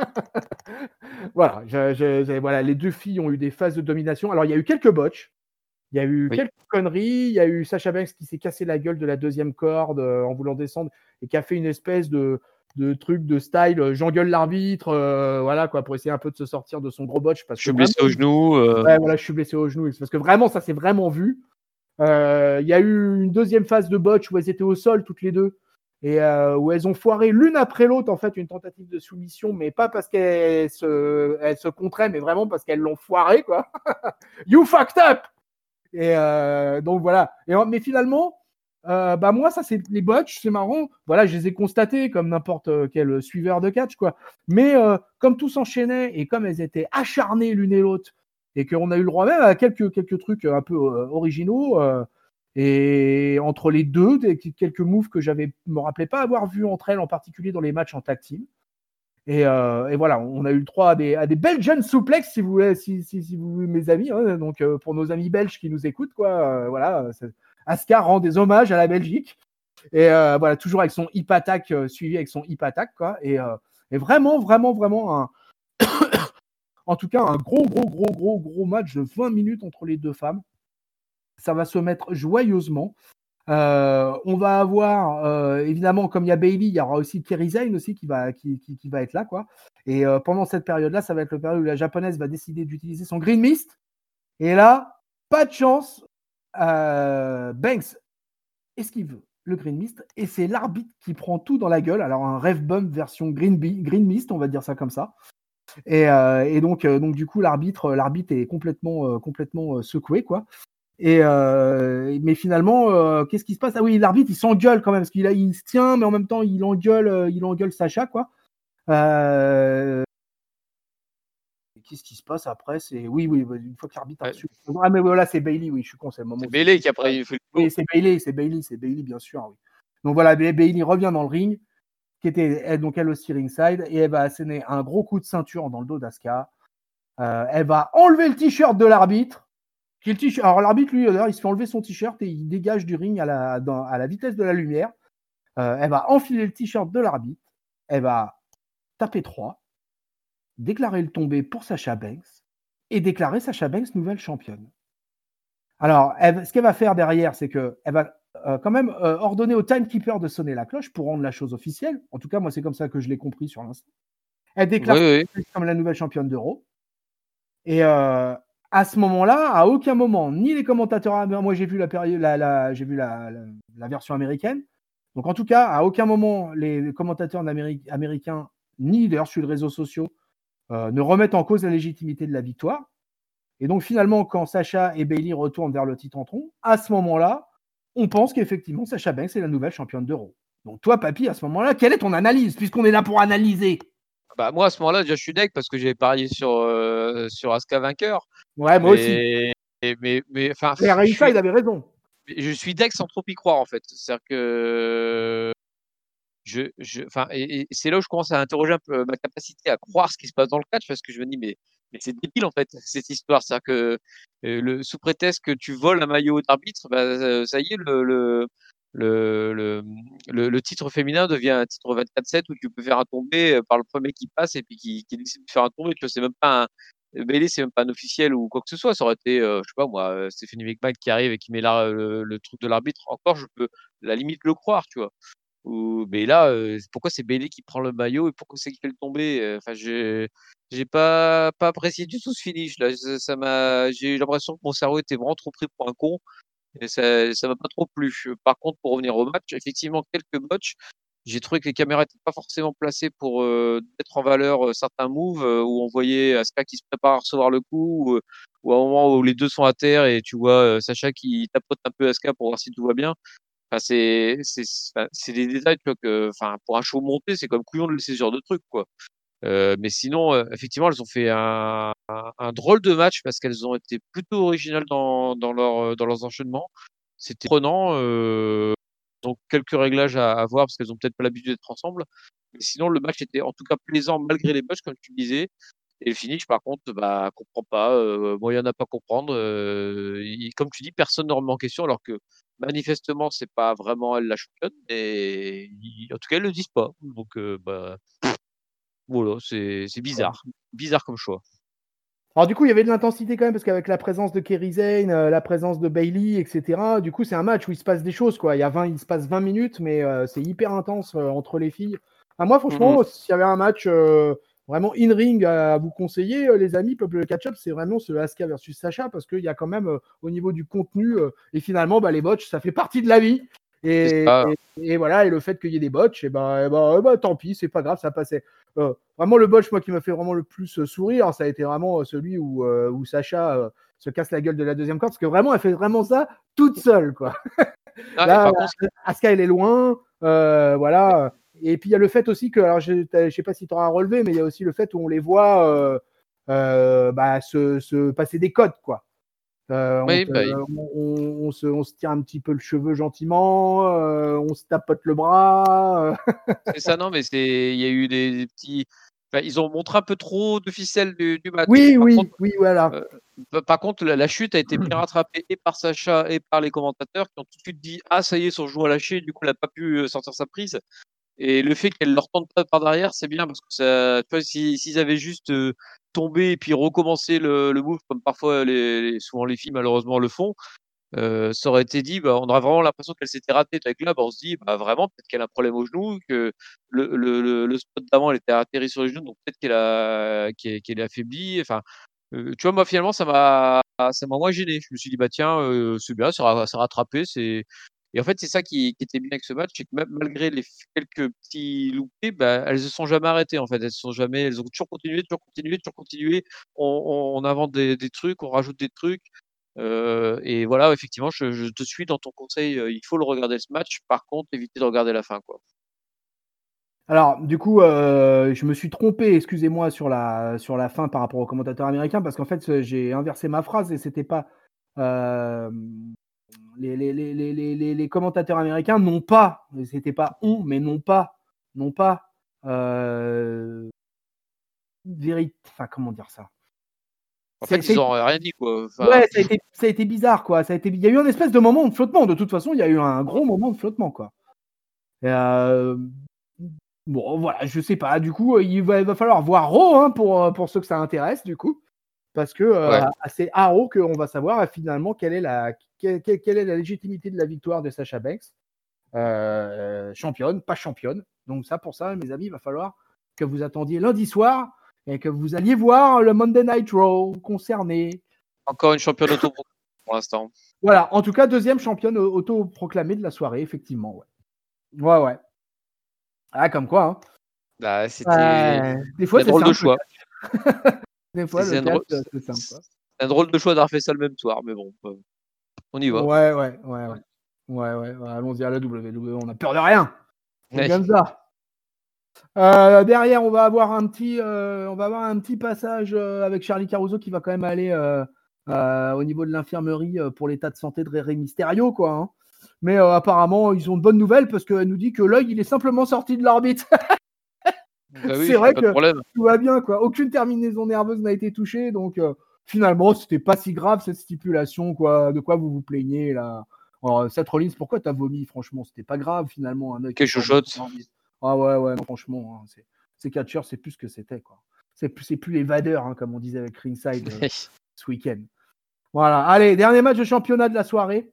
Voilà, j'ai- j'ai- j'ai- voilà, les deux filles ont eu des phases de domination. Alors, il y a eu quelques botches, il y a eu Oui. quelques conneries, il y a eu Sasha Banks qui s'est cassé la gueule de la deuxième corde euh, en voulant descendre et qui a fait une espèce de, de truc de style, euh, j'engueule l'arbitre, euh, voilà quoi, pour essayer un peu de se sortir de son gros botch parce Je que suis vraiment, blessé au genou, heu, ouais, voilà, je suis blessé au genou, parce que vraiment, ça s'est vraiment vu. Euh, Il y a eu une deuxième phase de botch où elles étaient au sol toutes les deux et euh, où elles ont foiré l'une après l'autre en fait une tentative de soumission, mais pas parce qu'elles se, elles se contraient, mais vraiment parce qu'elles l'ont foiré quoi. You fucked up. Et euh, donc voilà. Et, mais finalement, euh, bah moi ça c'est les botches, c'est marrant. Voilà, je les ai constatés comme n'importe quel suiveur de catch quoi. Mais euh, comme tout s'enchaînait et comme elles étaient acharnées l'une et l'autre et qu'on a eu le droit même à quelques quelques trucs un peu euh, originaux. Euh, et entre les deux, des, quelques moves que j'avais me rappelais pas avoir vu entre elles, en particulier dans les matchs en tag team. Et, euh, et voilà, on a eu le droit à des, à des Belgian suplex, si vous voulez, si, si, si vous mes amis. Hein, donc euh, pour nos amis belges qui nous écoutent, quoi. Euh, voilà, Asuka rend des hommages à la Belgique. Et euh, voilà, toujours avec son hip attack euh, suivi avec son hip attack, quoi. Et, euh, et vraiment, vraiment, vraiment un, en tout cas, un gros, gros, gros, gros, gros match de vingt minutes entre les deux femmes. Ça va se mettre joyeusement. Euh, on va avoir, euh, évidemment, comme il y a Bayley, il y aura aussi Kairi Sane aussi qui va, qui, qui, qui va être là, quoi. Et euh, pendant cette période-là, ça va être le période où la japonaise va décider d'utiliser son Green Mist. Et là, pas de chance, euh, Banks esquive le Green Mist et c'est l'arbitre qui prend tout dans la gueule. Alors un Ref Bump version Green, Bee, Green Mist, on va dire ça comme ça. Et, euh, et donc, euh, donc, du coup, l'arbitre, l'arbitre est complètement, euh, complètement euh, secoué, quoi. Et euh, mais finalement, euh, qu'est-ce qui se passe? Ah oui, l'arbitre, il s'engueule quand même parce qu'il a, il se tient, mais en même temps, il engueule, euh, il engueule Sacha, quoi. Euh... Qu'est-ce qui se passe après? C'est oui, oui, une fois que l'arbitre a ouais, reçu. Ah mais voilà, c'est Bayley, oui, je suis con, c'est le moment. c'est Où Bayley c'est... qui après il fait le Oui, coup. c'est Bayley, c'est Bayley, c'est Bayley, bien sûr, oui. Donc voilà, Bayley revient dans le ring, qui était elle, donc elle aussi ringside, et elle va asséner un gros coup de ceinture dans le dos d'Asuka. Euh, elle va enlever le t-shirt de l'arbitre. Qui le t-shirt. Alors l'arbitre, lui, il se fait enlever son t-shirt et il dégage du ring à la, dans, à la vitesse de la lumière. Euh, elle va enfiler le t-shirt de l'arbitre. Elle va taper trois, déclarer le tombé pour Sasha Banks et déclarer Sasha Banks nouvelle championne. Alors, elle, ce qu'elle va faire derrière, c'est qu'elle va euh, quand même euh, ordonner au timekeeper de sonner la cloche pour rendre la chose officielle. En tout cas, moi, c'est comme ça que je l'ai compris sur l'instant. Elle déclare Oui, oui. comme la nouvelle championne d'Euro. Et euh, à ce moment-là, à aucun moment, ni les commentateurs, moi j'ai vu la, péri- la, la j'ai vu la, la, la version américaine, Donc en tout cas, à aucun moment les commentateurs améri- américains, ni d'ailleurs sur les réseaux sociaux, euh, ne remettent en cause la légitimité de la victoire. Et donc finalement, quand Sacha et Bayley retournent vers le titantron, à ce moment-là, on pense qu'effectivement Sasha Banks est la nouvelle championne d'Euro. Donc toi, Papy, à ce moment-là, quelle est ton analyse, puisqu'on est là pour analyser? Bah, moi, à ce moment-là, déjà, je suis deck parce que j'avais parié sur, euh, sur Asuka vainqueur. Ouais, moi aussi. Mais, mais, mais, enfin, Et je Raïssa, suis, il avait raison. je suis deck sans trop y croire, en fait. C'est-à-dire que je, je, enfin, et, et c'est là où je commence à interroger un peu ma capacité à croire ce qui se passe dans le catch parce que je me dis, mais, mais c'est débile, en fait, cette histoire. C'est-à-dire que euh, le, sous prétexte que tu voles un maillot d'arbitre, bah, euh, ça y est, le, le, le, le, le, le titre féminin devient un titre vingt-quatre sept où tu peux faire un tombé euh, par le premier qui passe et puis qui, qui décide de faire un tombé. Tu vois, c'est même pas un, Bailey, c'est même pas un officiel ou quoi que ce soit. Ça aurait été, euh, je sais pas moi, euh, Stephanie McMahon qui arrive et qui met là le, le truc de l'arbitre. Encore, je peux la limite le croire, tu vois. Ou, mais là, euh, pourquoi c'est Bailey qui prend le maillot et pourquoi c'est qui fait le tomber? euh, Enfin, j'ai, j'ai pas, pas apprécié du tout ce finish là. Ça, ça m'a, j'ai l'impression que mon cerveau était vraiment trop pris pour un con et ça, ça m'a pas trop plu. Par contre, pour revenir au match, effectivement, quelques botches. J'ai trouvé que les caméras étaient pas forcément placées pour euh, mettre en valeur euh, certains moves euh, où on voyait Asuka qui se prépare à recevoir le coup ou, ou à un moment où les deux sont à terre et tu vois euh, Sacha qui tapote un peu Asuka pour voir si tout va bien. Enfin, c'est, c'est, enfin, c'est des détails, tu vois, que, enfin, pour un show monté, c'est comme couillon de laisser ce genre de truc, quoi. Euh, mais sinon, euh, effectivement, elles ont fait un, un, un drôle de match parce qu'elles ont été plutôt originales dans, dans, leur, dans leurs enchaînements. C'était prenant. Euh, donc, quelques réglages à, à voir parce qu'elles ont peut-être pas l'habitude d'être ensemble. Mais sinon, le match était en tout cas plaisant malgré les bugs, comme tu disais. Et le finish, par contre, bah, comprend pas. Euh, bon, il y en a pas à comprendre. Euh, il- comme tu dis, personne ne remet en question, alors que manifestement, c'est pas vraiment elle la championne. Et ils- en tout cas, ils le disent pas. Donc, euh, bah, voilà, c'est c'est bizarre. Bizarre comme choix. Alors du coup, il y avait de l'intensité quand même, parce qu'avec la présence de Kairi Sane, euh, la présence de Bayley, et cetera, du coup, c'est un match où il se passe des choses, quoi. Il, y a vingt, il se passe vingt minutes, mais euh, c'est hyper intense euh, entre les filles. Ah, moi, franchement, Mhm. s'il y avait un match euh, vraiment in-ring à vous conseiller, euh, les amis, Peuple Catch-Up, c'est vraiment ce Asuka versus Sacha, parce qu'il y a quand même, euh, au niveau du contenu, euh, et finalement, bah, les botches, ça fait partie de la vie. C'est Et, ça. et, et voilà, et le fait qu'il y ait des botches, et ben, et ben, et ben, tant pis, c'est pas grave, ça passait. Euh, vraiment, le botch, moi, qui m'a fait vraiment le plus euh, sourire, ça a été vraiment euh, celui où, euh, où Sacha euh, se casse la gueule de la deuxième corde, parce que vraiment, elle fait vraiment ça toute seule, quoi. Ah, et Là, par contre, Asuka, elle est loin, euh, voilà. Et puis, il y a le fait aussi que, alors, je ne sais pas si tu auras relevé, mais il y a aussi le fait où on les voit euh, euh, bah, se, se passer des codes, quoi. Euh, on, oui, te- bah, on- on- on se, on se tire un petit peu le cheveu gentiment, euh, on se tapote le bras. euh. c'est ça, non, mais c'est, il y a eu des, des petits. Enfin, ils ont montré un peu trop de ficelles du, du match. Oui, Par contre, oui, oui, voilà. euh, pa- par contre, la, la chute a été bien rattrapée et par Sacha et par les commentateurs qui ont tout de suite dit ah ça y est, son genou a lâché, du coup elle n'a pas pu euh, sortir sa prise. Et le fait qu'elle leur tente pas par derrière, c'est bien parce que ça, tu vois, si, s'ils avaient juste euh, tombé et puis recommencé le, le move comme parfois les, les- souvent les filles malheureusement le font, euh, ça aurait été dit, bah, on aurait vraiment l'impression qu'elle s'était ratée. Avec là, bah, on se dit, bah, vraiment, peut-être qu'elle a un problème au genou, que le, le, le, le spot d'avant, elle était atterrie sur les genoux, donc peut-être qu'elle a, qu'elle, qu'elle est affaiblie. Enfin, euh, tu vois, moi, finalement, ça m'a, ça m'a moins gêné. Je me suis dit, bah, tiens, euh, c'est bien, ça ra- ça rattrapé, c'est, et en fait, c'est ça qui, qui était bien avec ce match, c'est que même malgré les f- quelques petits loupés, bah, elles se sont jamais arrêtées, en fait. Elles se sont jamais, elles ont toujours continué, toujours continué, toujours continué. On, on, on invente des, des trucs, on rajoute des trucs. Euh, et voilà, effectivement, je, je te suis dans ton conseil. euh, il faut le regarder ce match. Par contre, éviter de regarder la fin, quoi. Alors, du coup, euh, je me suis trompé, excusez-moi, sur la, sur la fin par rapport au commentateur américain, parce qu'en fait, euh, j'ai inversé ma phrase et c'était pas. euh, les, les, les, les, les, les commentateurs américains n'ont pas, c'était pas on, mais non pas, non pas, euh, vérit- enfin, comment dire ça? En C'est, fait, ils c'est- ont rien dit, quoi. Enfin, ouais, ça a été, ça a été bizarre, quoi. Ça a été, il y a eu un espèce de moment de flottement. De toute façon, il y a eu un gros moment de flottement, quoi. Et, euh, bon, voilà, je sais pas. Du coup, il va, il va falloir voir Raw hein, pour, pour ceux que ça intéresse, du coup. Parce que euh, ouais. c'est à Raw qu'on va savoir euh, finalement quelle est, la, quelle, quelle est la légitimité de la victoire de Sasha Banks. Euh, championne, pas championne. Donc, ça, pour ça, mes amis, il va falloir que vous attendiez lundi soir et que vous alliez voir le Monday Night Raw concerné. Encore une championne auto pour l'instant. Voilà, en tout cas, deuxième championne auto-proclamée de la soirée, effectivement. Ouais. Ouais, ouais. Ah, comme quoi, hein. Bah, c'était Ouais. Des fois, un c'est drôle de simple, le choix. catch. Des fois, C'est le un catch, drôle heu, c'est c'est simple, quoi. c'est un drôle de choix d'avoir fait ça le même soir, mais bon, heu, on y va. Ouais, ouais, ouais, Ouais. ouais. Ouais, ouais, ouais, allons-y à la W W E, on a peur de rien! C'est Ouais. comme ça. Heu, derrière, on va avoir un petit, heu, on va avoir un petit passage, heu, avec Charly Caruso qui va quand même aller, heu heu, au niveau de l'infirmerie, heu, pour l'état de santé de Rey Mysterio, quoi, hein. Mais, heu, apparemment, ils ont de bonnes nouvelles parce qu'elle nous dit que l'œil, il est simplement sorti de l'orbite. Bah C'est oui, vrai pas de que problème. tout va bien, quoi. Aucune terminaison nerveuse n'a été touchée, donc, heu, finalement, c'était pas si grave cette stipulation, quoi. De quoi vous vous plaignez, là? Alors, Seth Rollins, pourquoi t'as vomi? Franchement, c'était pas grave, finalement, un œil qui Quelle sort de chochotte. l'orbite. Ah ouais, ouais, non, franchement, hein, c'est ces catcheurs, c'est plus ce que c'était, quoi. C'est plus c'est plus les vadeurs, hein, comme on disait avec Ringside, heu, ce week-end. Voilà, allez, dernier match de championnat de la soirée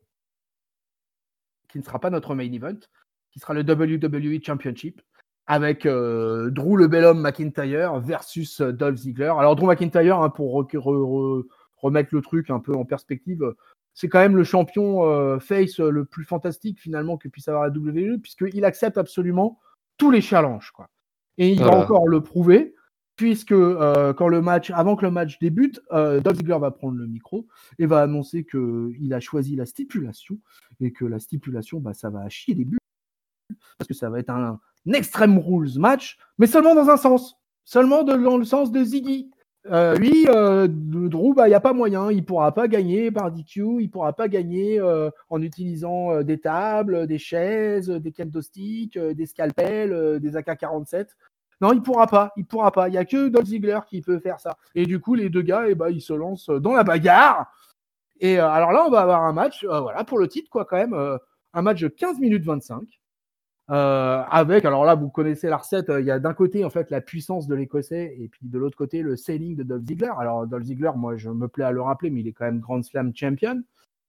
qui ne sera pas notre main event, qui sera le W W E Championship avec euh, Drew le bel homme McIntyre versus euh, Dolph Ziggler. Alors Drew McIntyre, hein, pour re- re- re- remettre le truc un peu en perspective, c'est quand même le champion euh, face le plus fantastique finalement que puisse avoir la W W E, puisqu'il accepte absolument tous les challenges, quoi. Et il va Voilà. encore le prouver, puisque euh, quand le match, avant que le match débute, euh, Dolph Ziggler va prendre le micro et va annoncer qu'il a choisi la stipulation et que la stipulation, bah, ça va chier des bulles parce que ça va être un, un Extreme Rules match, mais seulement dans un sens, seulement de, dans le sens de Ziggy. Euh, lui, euh, Drew, bah, il n'y a pas moyen, il ne pourra pas gagner par D Q, il ne pourra pas gagner euh, en utilisant euh, des tables, des chaises, des kendo-sticks, euh, des scalpels, euh, des A K quarante-sept. Non, il ne pourra pas, il pourra pas. Il n'y a que Dolph Ziggler qui peut faire ça. Et du coup, les deux gars, eh ben, ils se lancent dans la bagarre. Et euh, alors là, on va avoir un match, euh, voilà, pour le titre, quoi, quand même, euh, un match de quinze minutes vingt-cinq. Euh, avec, alors là, vous connaissez la recette, il y a d'un côté, en fait, la puissance de l'Écossais, et puis de l'autre côté, le sailing de Dolph Ziggler. Alors, Dolph Ziggler, moi, je me plais à le rappeler, mais il est quand même Grand Slam champion.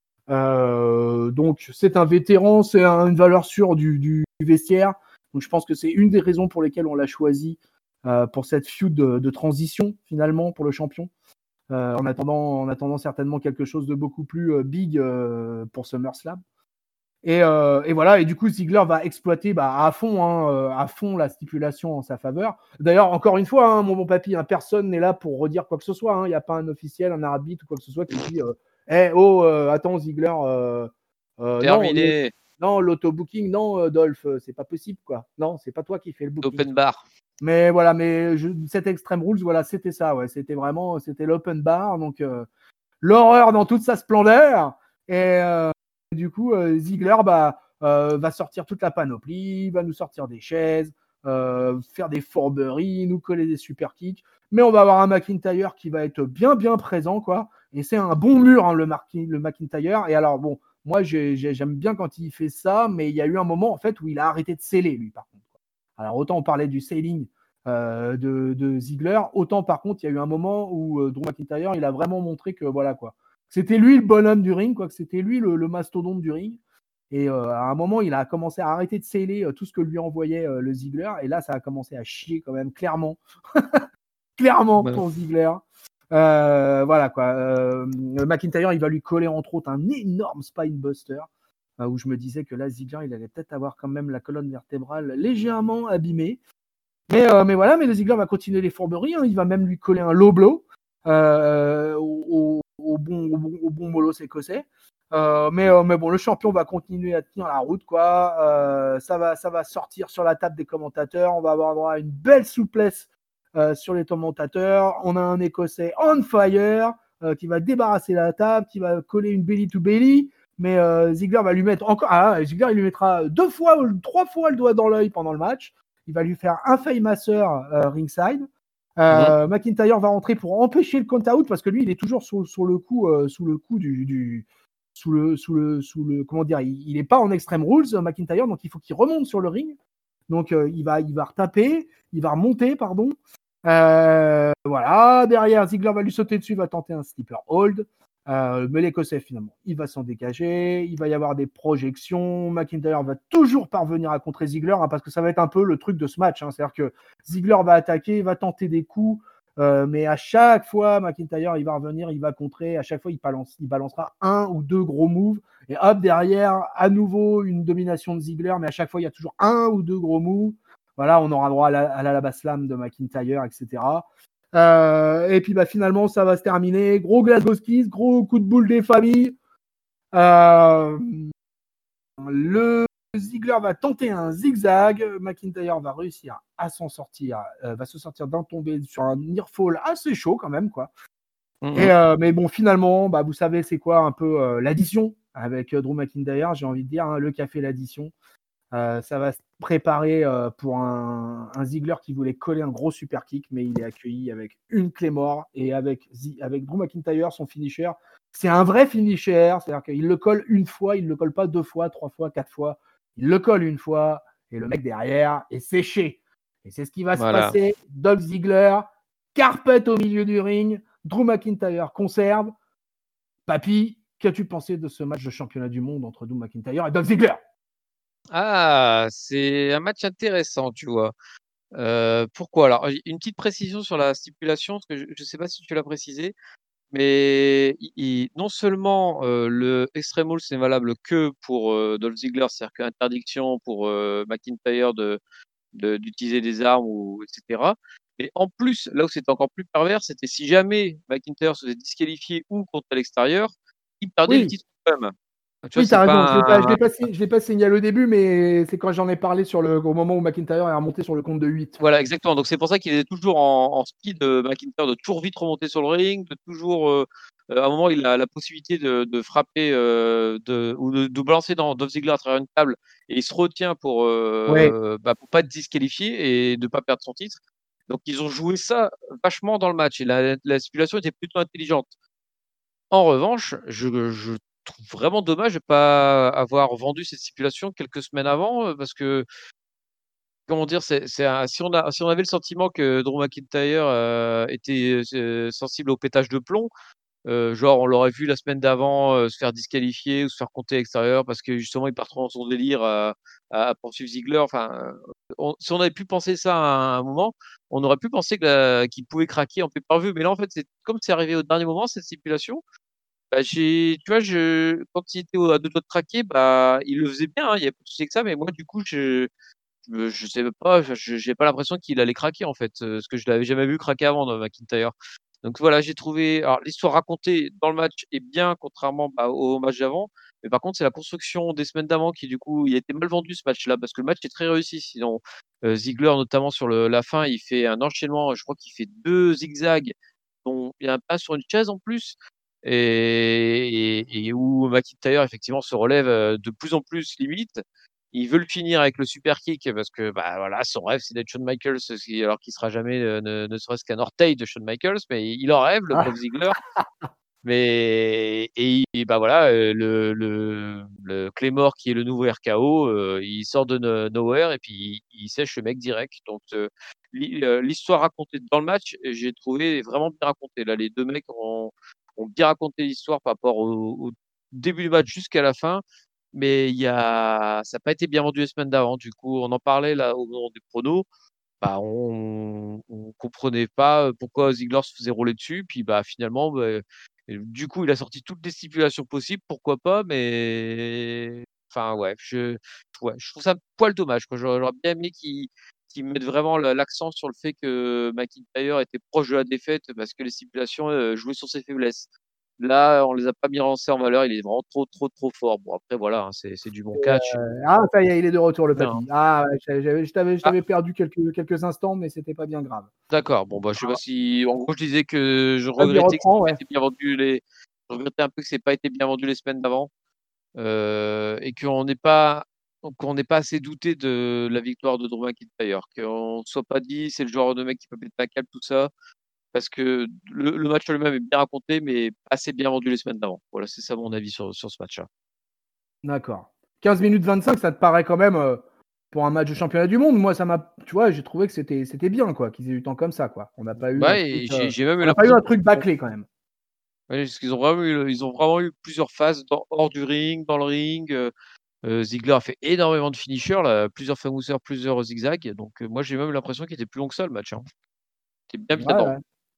Euh, donc, c'est un vétéran, c'est un, une valeur sûre du, du, du vestiaire. Donc, je pense que c'est une des raisons pour lesquelles on l'a choisi euh, pour cette feud de, de transition, finalement, pour le champion. Euh, en, attendant, en attendant certainement quelque chose de beaucoup plus euh, big euh, pour SummerSlam. Et, euh, et voilà, et du coup, Ziggler va exploiter bah, à fond, hein, euh, à fond la stipulation en sa faveur. D'ailleurs, encore une fois, hein, mon bon papy, hein, personne n'est là pour redire quoi que ce soit. Il hein, n'y a pas un officiel, un arbitre ou quoi que ce soit qui dit euh, hey, oh, euh, attends, Ziggler, euh, euh, non, le, Terminé. non, l'autobooking, non, euh, Dolph, c'est pas possible, quoi. Non, c'est pas toi qui fais le booking. Open bar. Mais voilà, mais je, cet Extreme Rules, voilà, c'était ça, ouais. C'était vraiment, c'était l'open bar, donc euh, l'horreur dans toute sa splendeur. Et euh, du coup, euh, Ziggler bah, euh, va sortir toute la panoplie, va nous sortir des chaises, euh, faire des fourberies, nous coller des super kicks. Mais on va avoir un McIntyre qui va être bien, bien présent, quoi. Et c'est un bon mur, hein, le, Mar- le McIntyre. Et alors, bon, moi, j'ai, j'ai, j'aime bien quand il fait ça, mais il y a eu un moment, en fait, où il a arrêté de sceller, lui, par contre. Alors, autant on parlait du sailing euh, de, de Ziggler, autant, par contre, il y a eu un moment où euh, Drew McIntyre, il a vraiment montré que, voilà, quoi. C'était lui le bonhomme du ring, quoi, que c'était lui le, le mastodonte du ring. Et euh, à un moment, il a commencé à arrêter de sceller euh, tout ce que lui envoyait euh, le Ziggler. Et là, ça a commencé à chier quand même, clairement. clairement Ouais. pour Ziggler. Euh, voilà quoi. Euh, McIntyre, il va lui coller entre autres un énorme spinebuster. Euh, où je me disais que là, Ziggler, il allait peut-être avoir quand même la colonne vertébrale légèrement abîmée. Mais, euh, mais voilà, mais le Ziggler va continuer les fourberies. Hein. Il va même lui coller un low blow euh, au, au, bon, au, bon, au bon molosse écossais. Euh, mais, euh, mais bon, le champion va continuer à tenir la route, quoi. Euh, ça, va, ça va sortir sur la table des commentateurs. On va avoir droit à une belle souplesse euh, sur les commentateurs. On a un Écossais on fire euh, qui va débarrasser la table, qui va coller une belly to belly. Mais euh, Ziggler va lui mettre encore. Ah, Ziggler, il lui mettra deux fois, trois fois le doigt dans l'œil pendant le match. Il va lui faire un Faymaster euh, ringside. Euh, mmh. McIntyre va rentrer pour empêcher le count-out parce que lui, il est toujours sur, sur le coup, euh, sous le coup du, du sous le, sous le, sous le, comment dire, il n'est pas en Extreme Rules, McIntyre, donc il faut qu'il remonte sur le ring. Donc euh, il va, il va retaper, il va remonter, pardon. Euh, voilà, derrière, Ziggler va lui sauter dessus, va tenter un sleeper hold. Euh, mais l'Écossais, finalement, il va s'en dégager. Il va y avoir des projections. McIntyre va toujours parvenir à contrer Ziggler hein, parce que ça va être un peu le truc de ce match. Hein. C'est-à-dire que Ziggler va attaquer, va tenter des coups. Euh, mais à chaque fois, McIntyre, il va revenir, il va contrer. À chaque fois, il, balance, il balancera un ou deux gros moves. Et hop, derrière, à nouveau, une domination de Ziggler. Mais à chaque fois, il y a toujours un ou deux gros moves. Voilà, on aura droit à la, à la Lava Slam de McIntyre, et cetera. Euh, et puis, bah, finalement, ça va se terminer. Gros Glasgow Kiss, gros coup de boule des familles. Euh, le Ziggler va tenter un zigzag. McIntyre va réussir à s'en sortir, euh, va se sortir d'un tombé sur un nearfall assez chaud quand même, quoi. Mm-hmm. Et, euh, mais bon, finalement, bah, vous savez, c'est quoi un peu euh, l'addition avec euh, Drew McIntyre, j'ai envie de dire, hein, le café l'addition. Euh, ça va se préparer euh, pour un, un Ziggler qui voulait coller un gros super kick, mais il est accueilli avec une Claymore et avec, avec Drew McIntyre, son finisher. C'est un vrai finisher, c'est-à-dire qu'il le colle une fois, il ne le colle pas deux fois, trois fois, quatre fois. Il le colle une fois et le mec derrière est séché. Et c'est ce qui va voilà. se passer. Dolph Ziggler, carpet au milieu du ring, Drew McIntyre conserve. Papy, qu'as-tu pensé de ce match de championnat du monde entre Drew McIntyre et Dolph Ziggler? Ah, c'est un match intéressant, tu vois. Euh, pourquoi? Alors, une petite précision sur la stipulation, parce que je ne sais pas si tu l'as précisé, mais il, non seulement euh, le Extreme Rules n'est valable que pour euh, Dolph Ziggler, c'est-à-dire qu'interdiction pour euh, McIntyre de, de, d'utiliser des armes, ou, et cetera. Mais en plus, là où c'était encore plus pervers, c'était si jamais McIntyre se faisait disqualifier ou contre à l'extérieur, il perdait oui. le titre quand même. Tu oui, tu as raison. Un... Je ne l'ai, pas, pas signalé au début, mais c'est quand j'en ai parlé sur le, au moment où McIntyre est remonté sur le compte de huit. Voilà, exactement. Donc, c'est pour ça qu'il est toujours en, en speed, euh, McIntyre, de toujours vite remonter sur le ring, de toujours. Euh, à un moment, il a la possibilité de, de frapper euh, de, ou de, de balancer dans Dolph Ziggler à travers une table et il se retient pour euh, ouais. bah, pour pas être disqualifié et de pas perdre son titre. Donc, ils ont joué ça vachement dans le match et la, la stipulation était plutôt intelligente. En revanche, je, je trouve vraiment dommage de ne pas avoir vendu cette stipulation quelques semaines avant, parce que, comment dire, c'est, c'est un, si, on a, si on avait le sentiment que Drew McIntyre euh, était euh, sensible au pétage de plomb, euh, genre on l'aurait vu la semaine d'avant euh, se faire disqualifier ou se faire compter à l'extérieur parce que justement il part trop dans son délire à, à poursuivre Ziggler. Enfin, on, si on avait pu penser ça à un moment, on aurait pu penser que la, qu'il pouvait craquer en pay-per-view. Mais là, en fait, c'est comme c'est arrivé au dernier moment cette stipulation. Bah, j'ai, tu vois, je, quand il était à deux doigts de craquer, bah, il le faisait bien, hein, il n'y avait pas de souci que ça, mais moi, du coup, je, je, je sais pas, je, j'ai pas l'impression qu'il allait craquer, en fait, parce que je l'avais jamais vu craquer avant dans McIntyre. Donc voilà, j'ai trouvé, alors l'histoire racontée dans le match est bien, contrairement bah, au match d'avant, mais par contre, c'est la construction des semaines d'avant qui, du coup, il a été mal vendu ce match-là, parce que le match est très réussi. Sinon, euh, Ziggler, notamment sur le, la fin, il fait un enchaînement, je crois qu'il fait deux zigzags, dont il y a un pas sur une chaise en plus. Et, et, et où McIntyre effectivement se relève de plus en plus limite. Il veut le finir avec le super kick parce que bah voilà, son rêve c'est d'être Shawn Michaels, alors qu'il sera jamais ne, ne serait-ce qu'un orteil de Shawn Michaels, mais il en rêve, le pauvre Ziggler. Mais et, et bah voilà, le, le, le Claymore qui est le nouveau R K O, euh, il sort de no, nowhere et puis il, il sèche le mec direct. Donc euh, l'histoire racontée dans le match, j'ai trouvé vraiment bien racontée. Là, les deux mecs ont ont bien raconté l'histoire par rapport au, au début du match jusqu'à la fin, mais il y a, ça n'a pas été bien vendu les semaines d'avant. Du coup, on en parlait là au moment des pronos. Bah, on ne comprenait pas pourquoi Ziggler se faisait rouler dessus. Puis bah, finalement, bah, du coup, il a sorti toutes les stipulations possibles. Pourquoi pas, mais enfin, ouais, je, ouais, je trouve ça poil dommage. Quoi. J'aurais bien aimé qu'il qui mettent vraiment l'accent sur le fait que McIntyre était proche de la défaite parce que les stipulations euh, jouaient sur ses faiblesses. Là, on les a pas mis en valeur. Il est vraiment trop, trop, trop fort. Bon, après, voilà, hein, c'est, c'est du bon catch. Euh, ah, ça y est, il est de retour, le papy. Non. Ah, je t'avais, je t'avais ah. perdu quelques, quelques instants, mais c'était pas bien grave. D'accord. Bon, bah, je sais ah. pas si. En gros, je disais que je regrettais reprend, que ça ouais. bien vendu les. Je regrettais un peu que c'est pas été bien vendu les semaines d'avant euh, et qu'on n'ait pas. qu'on n'ait pas assez douté de la victoire de Drew McIntyre, qu'on ne soit pas dit c'est le genre de mec qui peut péter un câble, tout ça, parce que le, le match lui-même est bien raconté, mais assez bien vendu les semaines d'avant. Voilà, c'est ça mon avis sur, sur ce match-là. D'accord. quinze minutes vingt-cinq, ça te paraît quand même, euh, pour un match de championnat du monde, moi, ça m'a, tu vois, j'ai trouvé que c'était, c'était bien, quoi, qu'ils aient eu le temps comme ça, quoi. On n'a pas eu ouais, un truc, j'ai, euh, j'ai même on n'a pas eu un truc bâclé, quand même. Ouais, parce qu'ils ont vraiment eu, ils ont vraiment eu plusieurs phases dans, hors du ring, dans le ring. Euh, euh, Ziggler a fait énormément de finishers, là, plusieurs famousseurs, plusieurs zigzags. Donc euh, moi j'ai même l'impression qu'il était plus long que ça le match. Hein. C'était bien bien ouais, ouais.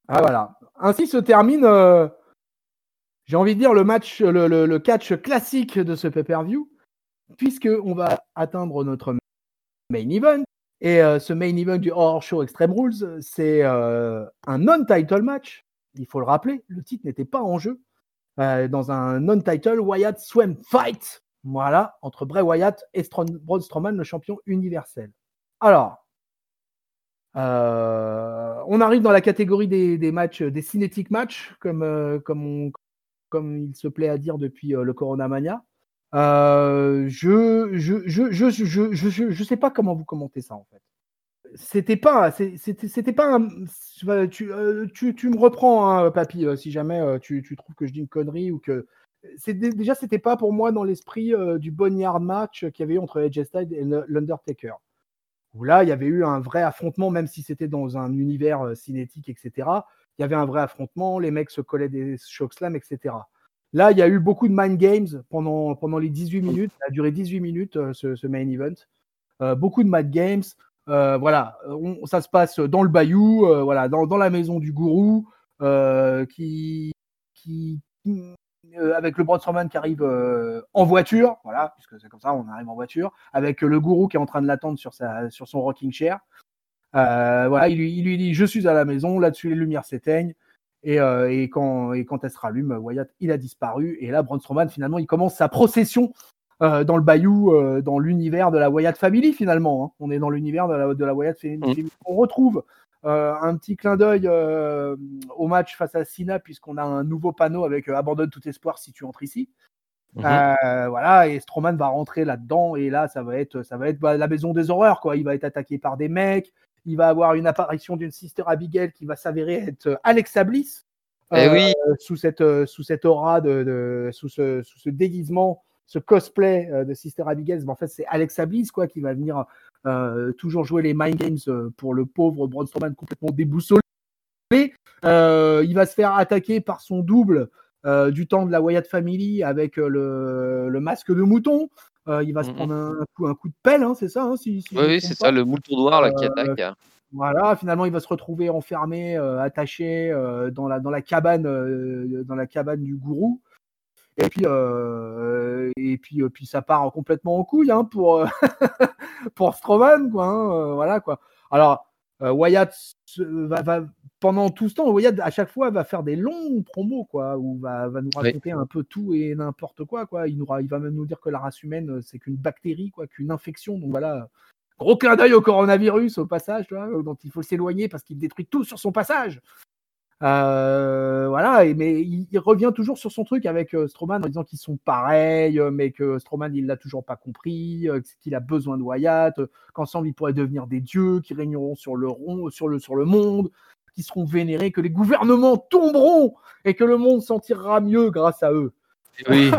Ah voilà. Ainsi se termine, euh, j'ai envie de dire, le match, le, le, le catch classique de ce pay-per-view, puisqu'on va atteindre notre main event. Et euh, ce main event du Horror Show Extreme Rules, c'est euh, un non-title match. Il faut le rappeler, le titre n'était pas en jeu. Euh, dans un non-title Wyatt Swim Fight, voilà, entre Bray Wyatt et Strom- Braun Strowman, le champion universel. Alors, euh, on arrive dans la catégorie des, des matchs, des cinétiques matchs, comme, euh, comme, on, comme il se plaît à dire depuis euh, le Corona Mania. Euh, je je, je, je, je, je, je, je sais pas comment vous commentez ça, en fait. C'était pas, c'était, c'était pas un, tu, euh, tu, tu me reprends, hein, Papy, euh, si jamais euh, tu, tu trouves que je dis une connerie ou que. C'est, déjà, c'était pas pour moi dans l'esprit euh, du Boneyard match qu'il y avait eu entre A J Styles et l'Undertaker. Où là, il y avait eu un vrai affrontement, même si c'était dans un univers euh, cinétique, et cetera. Il y avait un vrai affrontement, les mecs se collaient des chokeslam, et cetera. Là, il y a eu beaucoup de mind games pendant, pendant les dix-huit minutes. Ça a duré dix-huit minutes, euh, ce, ce main event. Euh, beaucoup de mind games. Euh, voilà, on, ça se passe dans le bayou, euh, voilà, dans, dans la maison du gourou, euh, qui, qui euh, avec le Braun Strowman qui arrive euh, en voiture, voilà, puisque c'est comme ça, on arrive en voiture, avec le gourou qui est en train de l'attendre sur sa, sur son rocking chair. Euh, voilà, il lui, il lui dit je suis à la maison, là-dessus les lumières s'éteignent. Et, euh, et, quand, et quand elle se rallume, Wyatt, il a disparu. Et là, Braun Strowman, finalement, il commence sa procession euh, dans le bayou, euh, dans l'univers de la Wyatt Family, finalement. Hein. On est dans l'univers de la, de la Wyatt Family. Mmh. On retrouve euh, un petit clin d'œil euh, au match face à Cena, puisqu'on a un nouveau panneau avec euh, abandonne tout espoir si tu entres ici. Mmh. Euh, voilà, et Strowman va rentrer là-dedans. Et là, ça va être, ça va être bah, la maison des horreurs, quoi. Il va être attaqué par des mecs. Il va avoir une apparition d'une Sister Abigail qui va s'avérer être Alexa Bliss. Euh, eh oui. sous, cette, euh, sous cette aura, de, de, sous, ce, sous ce déguisement, ce cosplay euh, de Sister Abigail. Mais en fait, c'est Alexa Bliss quoi, qui va venir euh, toujours jouer les mind games pour le pauvre Braun Strowman complètement déboussolé. Euh, il va se faire attaquer par son double euh, du temps de la Wyatt Family avec le, le masque de mouton. Euh, il va mm-hmm. se prendre un, un, coup, un coup de pelle, hein, c'est ça hein, si, si Oui, oui c'est pas. Ça, le mouton noir là, euh, qui attaque. Hein. Voilà, finalement, il va se retrouver enfermé, euh, attaché euh, dans, la, dans, la cabane, euh, dans la cabane du gourou. Et puis, euh, et puis, euh, puis ça part complètement en couille hein, pour, pour Strowman. Quoi, hein, voilà, quoi. Alors, euh, Wyatt va, va, pendant tout ce temps, Wyatt, à chaque fois, va faire des longs promos, quoi, où va, va nous raconter oui. un peu tout et n'importe quoi. quoi. Il, nous, il va même nous dire que la race humaine, c'est qu'une bactérie, quoi, qu'une infection. Donc voilà. Gros clin d'œil au coronavirus, au passage, là, dont il faut s'éloigner parce qu'il détruit tout sur son passage. Euh, voilà, et, mais il, il revient toujours sur son truc avec euh, Strowman en disant qu'ils sont pareils, euh, mais que Strowman, il l'a toujours pas compris, euh, qu'il a besoin de Wyatt, euh, qu'ensemble, ils pourraient devenir des dieux qui régneront sur le, rond, sur le, sur le monde, qui seront vénérés, que les gouvernements tomberont et que le monde s'en tirera mieux grâce à eux. Oui.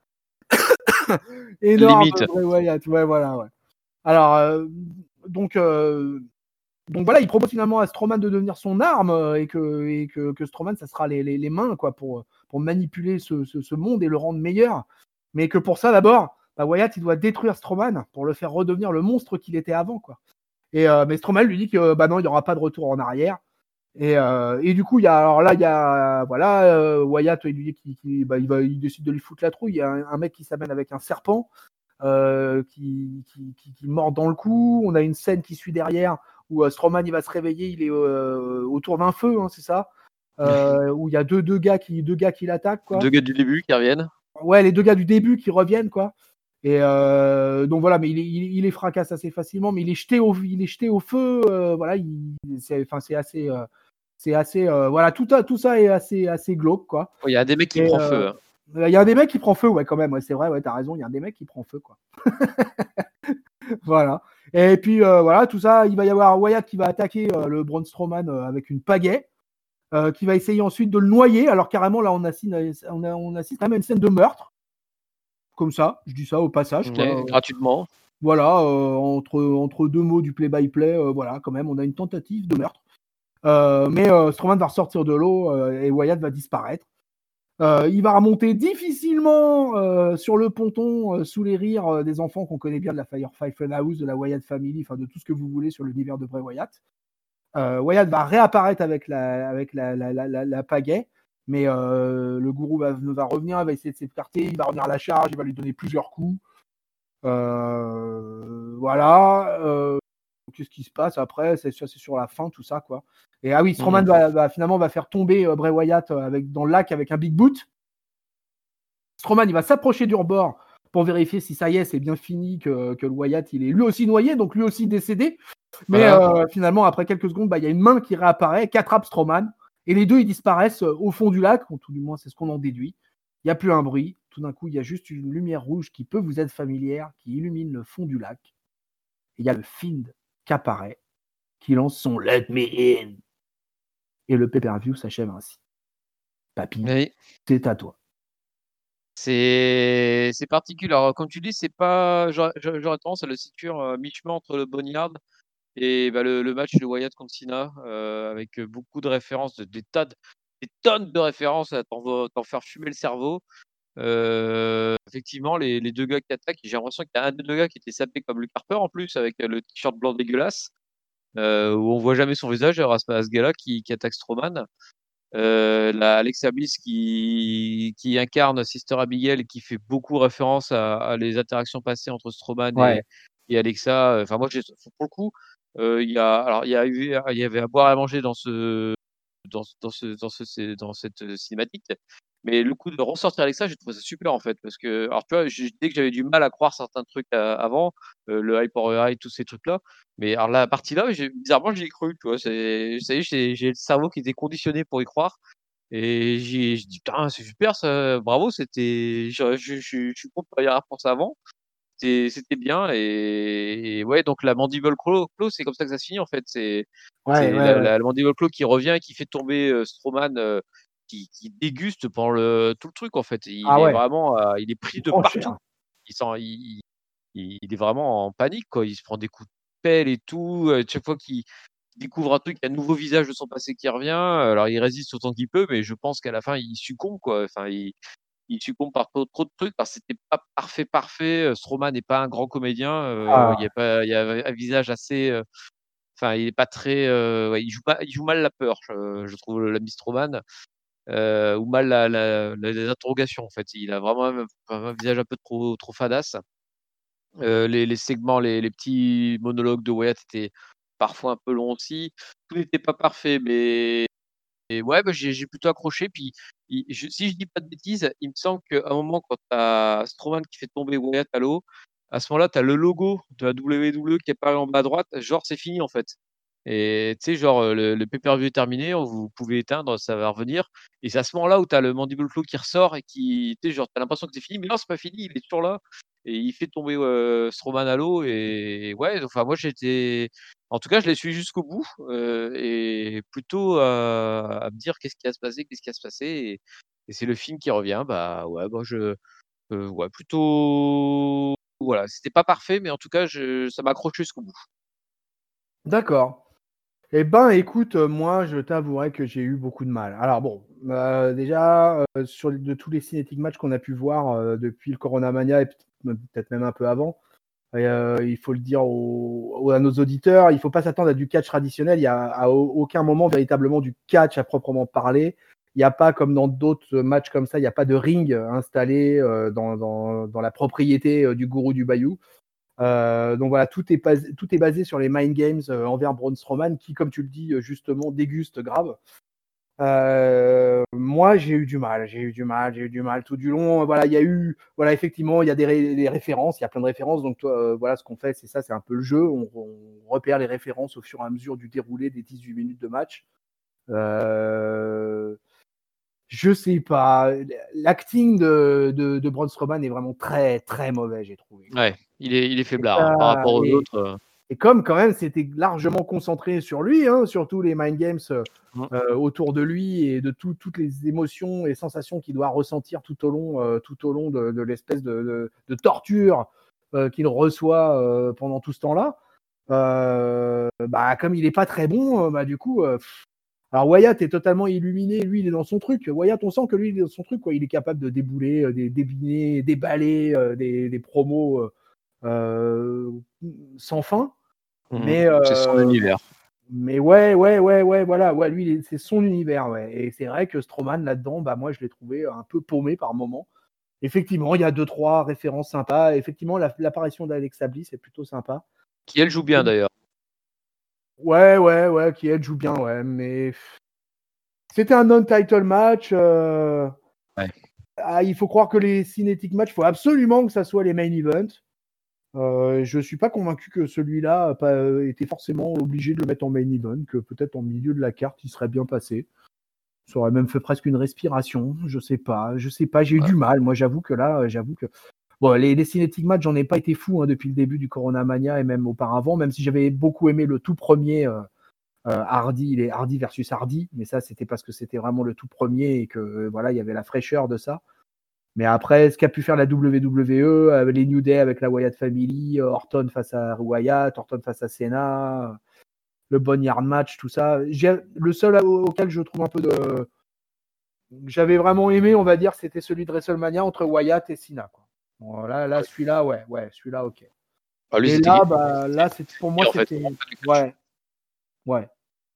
Énorme, limite. Wyatt, ouais, voilà, ouais. Alors, euh, donc, euh, donc voilà, il propose finalement à Strowman de devenir son arme euh, et que, et que, que Strowman, ça sera les, les, les mains quoi, pour, pour manipuler ce, ce, ce monde et le rendre meilleur. Mais que pour ça, d'abord, bah, Wyatt, il doit détruire Strowman pour le faire redevenir le monstre qu'il était avant. Quoi. Et, euh, mais Strowman lui dit que bah non, il n'y aura pas de retour en arrière. Et, euh, et du coup, il y a, alors là, il y a, voilà, euh, Wyatt, il lui dit qu'il, qu'il bah, il, va, il décide de lui foutre la trouille. Il y a un, un mec qui s'amène avec un serpent. Euh, qui, qui, qui, qui mord dans le cou. On a une scène qui suit derrière où euh, Strowman il va se réveiller, il est euh, autour d'un feu, hein, c'est ça euh, où il y a deux, deux gars qui, deux gars qui l'attaquent. Quoi. Deux gars du début qui reviennent. Ouais, les deux gars du début qui reviennent, quoi. Et euh, donc voilà, mais il, il, il les fracasse assez facilement, mais il est jeté au, il est jeté au feu. Euh, voilà, il, c'est, enfin, c'est assez, euh, c'est assez, euh, voilà, tout, tout ça est assez, assez glauque, quoi. Il y a un des mecs qui Et, prend euh, feu. Hein. Il y a un des mecs qui prend feu, ouais, quand même. Ouais, c'est vrai, ouais, t'as raison. Il y a un des mecs qui prend feu, quoi. Voilà. Et puis euh, voilà, tout ça, il va y avoir Wyatt qui va attaquer euh, le Braun Strowman euh, avec une pagaie, euh, qui va essayer ensuite de le noyer. Alors carrément, là, on assiste, on, a, on assiste quand même à une scène de meurtre, comme ça. Je dis ça au passage. Okay, quoi. Gratuitement. Voilà, euh, entre entre deux mots du play-by-play, euh, voilà, quand même, on a une tentative de meurtre. Euh, mais euh, Strowman va ressortir de l'eau euh, et Wyatt va disparaître. Euh, il va remonter difficilement euh, sur le ponton euh, sous les rires euh, des enfants qu'on connaît bien de la Firefly Funhouse, de la Wyatt Family, enfin de tout ce que vous voulez sur l'univers de Bray Wyatt. Euh, Wyatt va réapparaître avec la, avec la, la, la, la, la pagaie, mais euh, le gourou va, va revenir, il va essayer de s'écarter, il va revenir à la charge, il va lui donner plusieurs coups. Euh, voilà. Euh, qu'est-ce qui se passe après? C'est, c'est sur la fin, tout ça, quoi. Et ah oui, Strowman mmh. va, va finalement va faire tomber euh, Bray Wyatt avec, dans le lac avec un big boot. Strowman, il va s'approcher du rebord pour vérifier si ça y est, c'est bien fini, que, que le Wyatt, il est lui aussi noyé, donc lui aussi décédé. Mais voilà. euh, finalement, après quelques secondes, bah, y a une main qui réapparaît, qui attrape Strowman, et les deux, ils disparaissent au fond du lac, ou tout du moins, c'est ce qu'on en déduit. Il n'y a plus un bruit. Tout d'un coup, il y a juste une lumière rouge qui peut vous être familière, qui illumine le fond du lac. Et il y a le Fiend qui apparaît, qui lance son « Let me in ». Et le pay-per-view s'achève ainsi. Papy, oui. C'est à toi. C'est, c'est particulier. Alors, comme tu dis, c'est pas. J'aurais, j'aurais tendance à le situer à mi-chemin entre le Boneyard et bah, le, le match de Wyatt contre Cena, euh, avec beaucoup de références, de, des, tas de, des tonnes de références à t'en, t'en faire fumer le cerveau. Euh, effectivement, les, les deux gars qui attaquent, j'ai l'impression qu'il y a un des deux gars qui était sapé comme Luke Harper en plus, avec le t-shirt blanc dégueulasse, euh, où on voit jamais son visage, alors à ce gars-là qui, qui attaque Strowman. Euh, la Alexa Bliss qui, qui incarne Sister Abigail et qui fait beaucoup référence à, à les interactions passées entre Strowman ouais. et, et Alexa. Enfin, moi, j'ai, pour le coup, euh, il y a, alors, il y a eu, il y avait à boire et à manger dans ce, dans, dans ce, dans ce, dans cette cinématique. Mais le coup de ressortir Alexa, j'ai trouvé ça super en fait, parce que, alors tu vois, je disais que j'avais du mal à croire certains trucs à, avant, euh, le Hyper High, tous ces trucs-là. Mais alors la partie là, j'ai, bizarrement, j'y ai cru, tu vois. C'est, ça y est, j'ai, j'ai le cerveau qui était conditionné pour y croire. Et j'ai, j'ai dit, putain, c'est super, ça, bravo, c'était, je, je, je, je suis content de pas y avoir pensé avant. C'était, c'était bien. Et, et ouais, donc la Mandible Claw, c'est comme ça que ça se finit en fait. C'est, ouais, c'est ouais, la, ouais. la, la Mandible Claw qui revient et qui fait tomber euh, Strowman. Euh, Qui, qui déguste pendant le, tout le truc en fait. Il ah est ouais. vraiment, euh, il est pris il de partout. Cher. Il, sent, il, il, il est vraiment en panique quoi. Il se prend des coups de pelle et tout. Euh, chaque fois qu'il découvre un truc, il y a un nouveau visage de son passé qui revient. Alors il résiste autant qu'il peut, mais je pense qu'à la fin il succombe quoi. Enfin, il, il succombe par trop, trop de trucs parce que c'était pas parfait, parfait. Strowman n'est pas un grand comédien. Euh, ah. Il y a pas, il y a un visage assez. Euh, Enfin, il est pas très. Euh, ouais, il joue pas, il joue mal la peur. Je, je trouve l'ami Strowman. Euh, ou mal la, la, la, les interrogations en fait. Il a vraiment un, un visage un peu trop, trop fadasse. Euh, les, les segments, les, les petits monologues de Wyatt étaient parfois un peu longs aussi. Tout n'était pas parfait, mais et ouais, bah, j'ai, j'ai plutôt accroché. Puis il, je, si je dis pas de bêtises, il me semble qu'à un moment, quand tu as Strowman qui fait tomber Wyatt à l'eau, à ce moment-là, tu as le logo de la W W E qui apparaît en bas à droite. Genre, c'est fini en fait. Et tu sais, genre, le, le pay-per-view est terminé, vous pouvez éteindre, ça va revenir. Et c'est à ce moment-là où tu as le Mandible Claw qui ressort et qui, tu sais, genre, tu as l'impression que c'est fini, mais non, c'est pas fini, il est toujours là. Et il fait tomber euh, Strowman à l'eau. Et ouais, enfin, moi, j'étais. En tout cas, je l'ai suivi jusqu'au bout. Euh, et plutôt à, à me dire qu'est-ce qui va se passer, qu'est-ce qui va se passer. Et, et c'est le film qui revient. Bah ouais, bah, je. Euh, ouais, plutôt. Voilà, c'était pas parfait, mais en tout cas, je, ça m'a accroché jusqu'au bout. D'accord. Eh ben, écoute, moi, je t'avouerai que j'ai eu beaucoup de mal. Alors bon, euh, déjà, euh, sur de tous les cinétiques matchs qu'on a pu voir euh, depuis le Corona Mania et peut-être même un peu avant, euh, il faut le dire aux, à nos auditeurs, il ne faut pas s'attendre à du catch traditionnel. Il n'y a à aucun moment véritablement du catch à proprement parler. Il n'y a pas, comme dans d'autres matchs comme ça, il n'y a pas de ring installé euh, dans, dans, dans la propriété euh, du gourou du Bayou. Euh, donc voilà, tout est, basé, tout est basé sur les mind games euh, envers Braun Strowman qui, comme tu le dis, justement, déguste grave. Euh, moi, j'ai eu du mal, j'ai eu du mal, j'ai eu du mal tout du long. Voilà, il y a eu, voilà, effectivement, il y a des, ré, des références, il y a plein de références. Donc, toi, euh, voilà, ce qu'on fait, c'est ça, c'est un peu le jeu. On, on repère les références au fur et à mesure du déroulé des dix-huit minutes de match. Euh, je sais pas. L'acting de, de, de Braun Strowman est vraiment très, très mauvais, j'ai trouvé. Ouais, il est, il est faiblard hein, par rapport aux et, autres. Euh... Et comme quand même c'était largement concentré sur lui, hein, sur tous les mind games euh, mmh. euh, autour de lui et de tout, toutes les émotions et sensations qu'il doit ressentir tout au long, euh, tout au long de, de l'espèce de, de, de torture euh, qu'il reçoit euh, pendant tout ce temps-là. Euh, bah, comme il n'est pas très bon, bah, du coup... Euh, alors Wyatt est totalement illuminé, lui il est dans son truc. Wyatt, on sent que lui il est dans son truc, quoi. Il est capable de débouler, euh, des débiner, déballer euh, des, des promos euh, sans fin. Mmh, mais euh, c'est son univers. Mais ouais, ouais, ouais, ouais, voilà, ouais, lui, c'est son univers, ouais. Et c'est vrai que Strowman, là-dedans, bah, moi, je l'ai trouvé un peu paumé par moment. Effectivement, il y a deux, trois références sympas. Effectivement, la, l'apparition d'Alexa Bliss est plutôt sympa. Qui elle joue bien d'ailleurs. Ouais, ouais, ouais, qui elle joue bien, ouais, mais c'était un non-title match. Euh... Ouais. Ah, il faut croire que les cinétiques matchs, il faut absolument que ça soit les main events. Euh, je suis pas convaincu que celui-là pas, était forcément obligé de le mettre en main event, que peut-être en milieu de la carte, il serait bien passé. Ça aurait même fait presque une respiration. Je sais pas, je sais pas, j'ai eu Ouais. du mal. Moi, j'avoue que là, j'avoue que bon, les, les cinétiques matchs, j'en ai pas été fou hein, depuis le début du Corona Mania et même auparavant, même si j'avais beaucoup aimé le tout premier euh, euh, Hardy, les Hardy versus Hardy, mais ça, c'était parce que c'était vraiment le tout premier et que euh, voilà, il y avait la fraîcheur de ça. Mais après, ce qu'a pu faire la W W E, euh, les New Day avec la Wyatt Family, euh, Orton face à Wyatt, Orton face à Cena, euh, le Boneyard match, tout ça. J'ai, le seul auquel je trouve un peu de. J'avais vraiment aimé, on va dire, c'était celui de WrestleMania entre Wyatt et Cena. Quoi. Bon, là, là, celui-là, ouais, ouais, celui-là, ok. Ah, lui, Et c'était là, bah, là, c'est, pour moi, en fait, c'était. en fait, Ouais, ouais.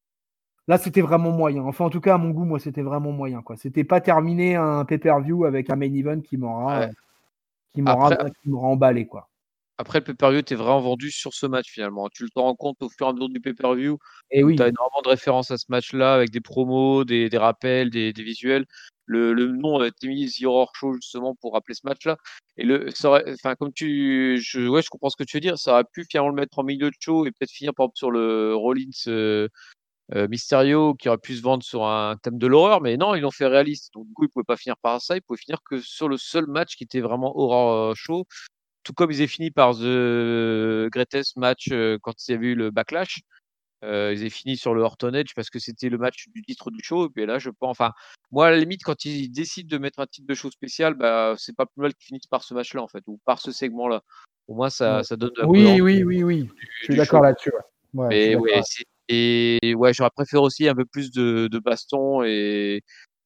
Là, c'était vraiment moyen. Enfin, en tout cas, à mon goût, moi, c'était vraiment moyen. Quoi. C'était pas terminé un pay-per-view avec un main event qui m'aura, ouais. euh, qui m'aura, Après, qui m'aura emballé, quoi. après, le pay-per-view était vraiment vendu sur ce match finalement. Tu te rends compte au fur et à mesure du pay-per-view Et où tu as oui. énormément de références à ce match-là avec des promos, des, des rappels, des, des visuels. Le, le nom a été mis The Horror Show justement pour rappeler ce match-là. Et le, ça aurait, enfin, comme tu, je, ouais, je comprends ce que tu veux dire. Ça aurait pu finalement le mettre en milieu de show et peut-être finir par exemple sur le Rollins euh, euh, Mysterio qui aurait pu se vendre sur un thème de l'horreur, mais non, ils l'ont fait réaliste. Donc du coup, ils pouvaient pas finir par ça. Ils pouvaient finir que sur le seul match qui était vraiment horror show. Tout comme ils avaient fini par The Greatest Match euh, quand il y avait eu le Backlash. Euh, ils avaient fini sur le Orton Edge parce que c'était le match du titre du show. Et puis là, je pense, enfin, moi, à la limite, quand ils décident de mettre un titre de show spécial, bah, c'est pas plus mal qu'ils finissent par ce match-là, en fait, ou par ce segment-là. Au moins, ça, Ouais. ça donne de la Oui, cohérence oui, oui, oui. Je du, suis du d'accord show. là-dessus. Ouais, ouais je suis Mais d'accord. ouais, c'est, et ouais, j'aurais préféré aussi un peu plus de, de baston et,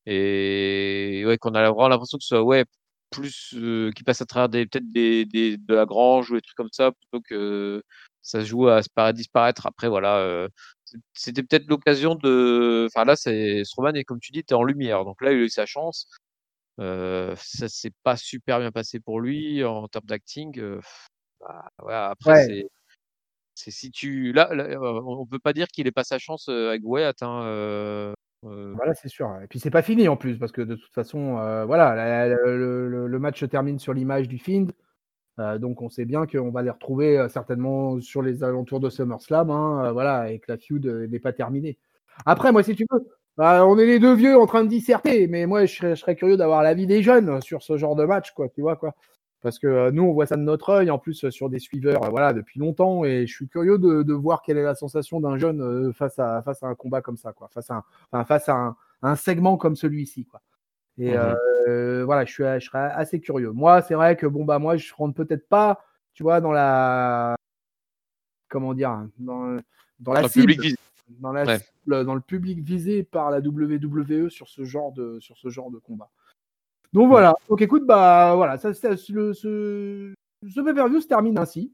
et ouais, qu'on a vraiment l'impression que ce soit ouais, plus euh, qui passe à travers des peut-être des, des de la grange ou des trucs comme ça plutôt que ça se joue à se para- disparaître. Après voilà, euh, c'était peut-être l'occasion de. Enfin là, c'est Strowman et comme tu dis, t'es en lumière. Donc là, il a eu sa chance. Euh, ça s'est pas super bien passé pour lui en termes d'acting. Euh, bah, ouais, après Ouais. c'est c'est si tu là, là, euh, on peut pas dire qu'il ait pas sa chance euh, avec Wyatt. Hein, euh, euh, Voilà, c'est sûr. Et puis c'est pas fini en plus, parce que de toute façon, euh, voilà, la- la- le, le- le match se termine sur l'image du Fiend. Euh, donc on sait bien qu'on va les retrouver euh, certainement sur les alentours de SummerSlam, hein, euh, voilà, et que la feud euh, n'est pas terminée. Après, moi, si tu veux, bah, on est les deux vieux en train de disserter, mais moi, je serais, je serais curieux d'avoir l'avis des jeunes sur ce genre de match, quoi, tu vois, quoi. Parce que euh, nous, on voit ça de notre œil, en plus euh, sur des suiveurs, euh, voilà, depuis longtemps, et je suis curieux de, de voir quelle est la sensation d'un jeune euh, face à face à un combat comme ça, quoi, face à un, enfin, face à un, un segment comme celui-ci, quoi. Et mhm. euh, voilà, je, suis, je serais assez curieux. Moi, c'est vrai que bon bah moi, je rentre peut-être pas, tu vois, dans la, comment dire, hein, dans, dans la Dans le public cible, visé. dans la Ouais. cible, dans le public visé par la W W E sur ce genre de, sur ce genre de combat. Donc Mm. voilà. Donc écoute, bah voilà, ça, ça le, ce, ce pay-per-view se termine ainsi.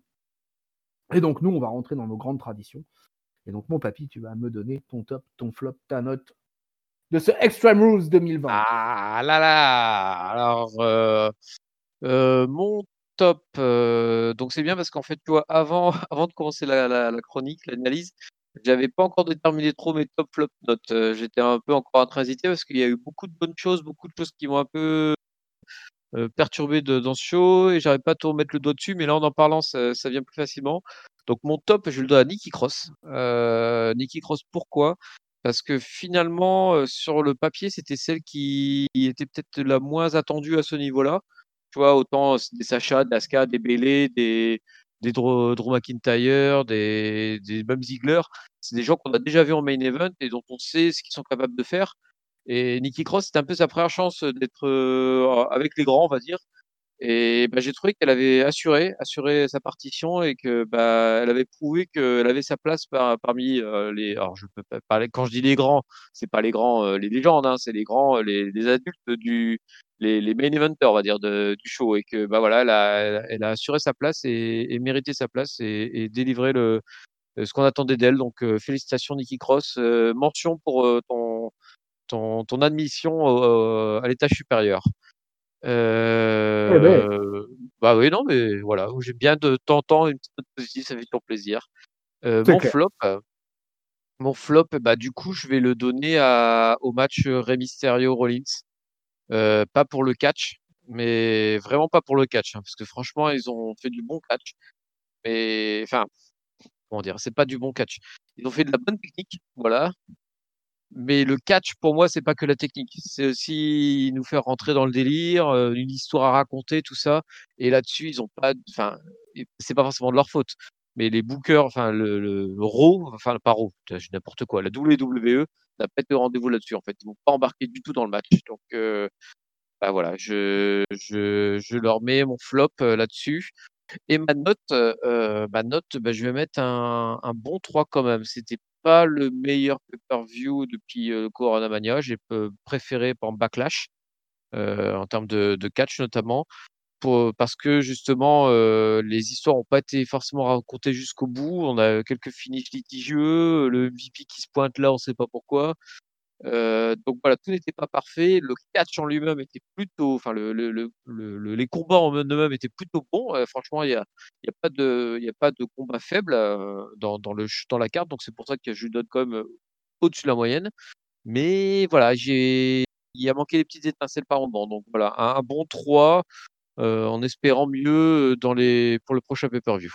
Et donc nous, on va rentrer dans nos grandes traditions. Et donc mon papy, tu vas me donner ton top, ton flop, ta note de ce Extreme Rules deux mille vingt. Ah là là. Alors euh, euh, mon top. euh, donc c'est bien parce qu'en fait, tu vois, avant avant de commencer la, la, la chronique, l'analyse, j'avais pas encore déterminé trop mes top flop notes. Euh, J'étais un peu encore en train d'hésiter parce qu'il y a eu beaucoup de bonnes choses, beaucoup de choses qui m'ont un peu euh, perturbé de, dans ce show et j'arrive pas à tout remettre le doigt dessus, mais là en en parlant, ça, ça vient plus facilement. Donc mon top, je le donne à Nikki Cross. Euh, Nikki Cross, pourquoi? Parce que finalement, euh, sur le papier, c'était celle qui était peut-être la moins attendue à ce niveau-là. Tu vois, autant euh, des Sacha, des Asuka, des Bayley, des, des Drew, Drew McIntyre, des, des même Ziggler. C'est des gens qu'on a déjà vus en main event et dont on sait ce qu'ils sont capables de faire. Et Nikki Cross, c'était un peu sa première chance d'être euh, avec les grands, on va dire. Et bah, j'ai trouvé qu'elle avait assuré, assuré sa partition et que bah, elle avait prouvé qu'elle avait sa place par, parmi euh, les. Alors je peux pas parler quand je dis les grands, c'est pas les grands, euh, les légendes, hein, c'est les grands, euh, les, les adultes du, les, les main eventers, on va dire, de, du show et que bah voilà, elle a, elle a assuré sa place et, et mérité sa place et, et délivré le euh, ce qu'on attendait d'elle. Donc, euh, félicitations, Nikki Cross. Euh, mention pour euh, ton, ton, ton admission euh, à l'étage supérieur. Eh ben, Euh, Bah oui, non, mais voilà, j'aime bien de t'entendre une petite note positive, ça fait toujours plaisir. Euh, c'est mon clair. flop, euh, mon flop, bah du coup, je vais le donner à, au match euh, Rey Mysterio Rollins. Euh, pas pour le catch, mais vraiment pas pour le catch, hein, parce que franchement, ils ont fait du bon catch. Mais enfin, comment dire, c'est pas du bon catch. Ils ont fait de la bonne technique, voilà. Mais le catch, pour moi, c'est pas que la technique. C'est aussi nous faire rentrer dans le délire, euh, une histoire à raconter, tout ça. Et là-dessus, ils ont pas, enfin, c'est pas forcément de leur faute. Mais les bookers, enfin, le, le, le Raw, enfin, pas Raw, putain, j'ai n'importe quoi. La W W E n'a pas été de rendez-vous là-dessus, en fait. Ils vont pas embarquer du tout dans le match. Donc, euh, bah voilà, je, je, je leur mets mon flop euh, là-dessus. Et ma note, euh, ma note, bah, je vais mettre un, un bon trois quand même. C'était pas le meilleur pay-per-view depuis euh, Corona Mania. J'ai euh, préféré par exemple, Backlash euh, en termes de, de catch notamment. Pour, parce que justement, euh, les histoires n'ont pas été forcément racontées jusqu'au bout. On a quelques finishes litigieux, le M V P qui se pointe là, on ne sait pas pourquoi. Euh, donc voilà, tout n'était pas parfait. Le catch en lui-même était plutôt, enfin le, le, le, le- les combats en eux-mêmes étaient plutôt bons. Euh, franchement, il y a, il y a pas de, il y a pas de combat faible euh, dans, dans le dans la carte. Donc c'est pour ça que je lui donne quand même euh, au-dessus de la moyenne. Mais voilà, j'ai, il a manqué des petites étincelles par moment. Donc voilà, un, un bon trois euh, en espérant mieux dans les pour le prochain pay-per-view.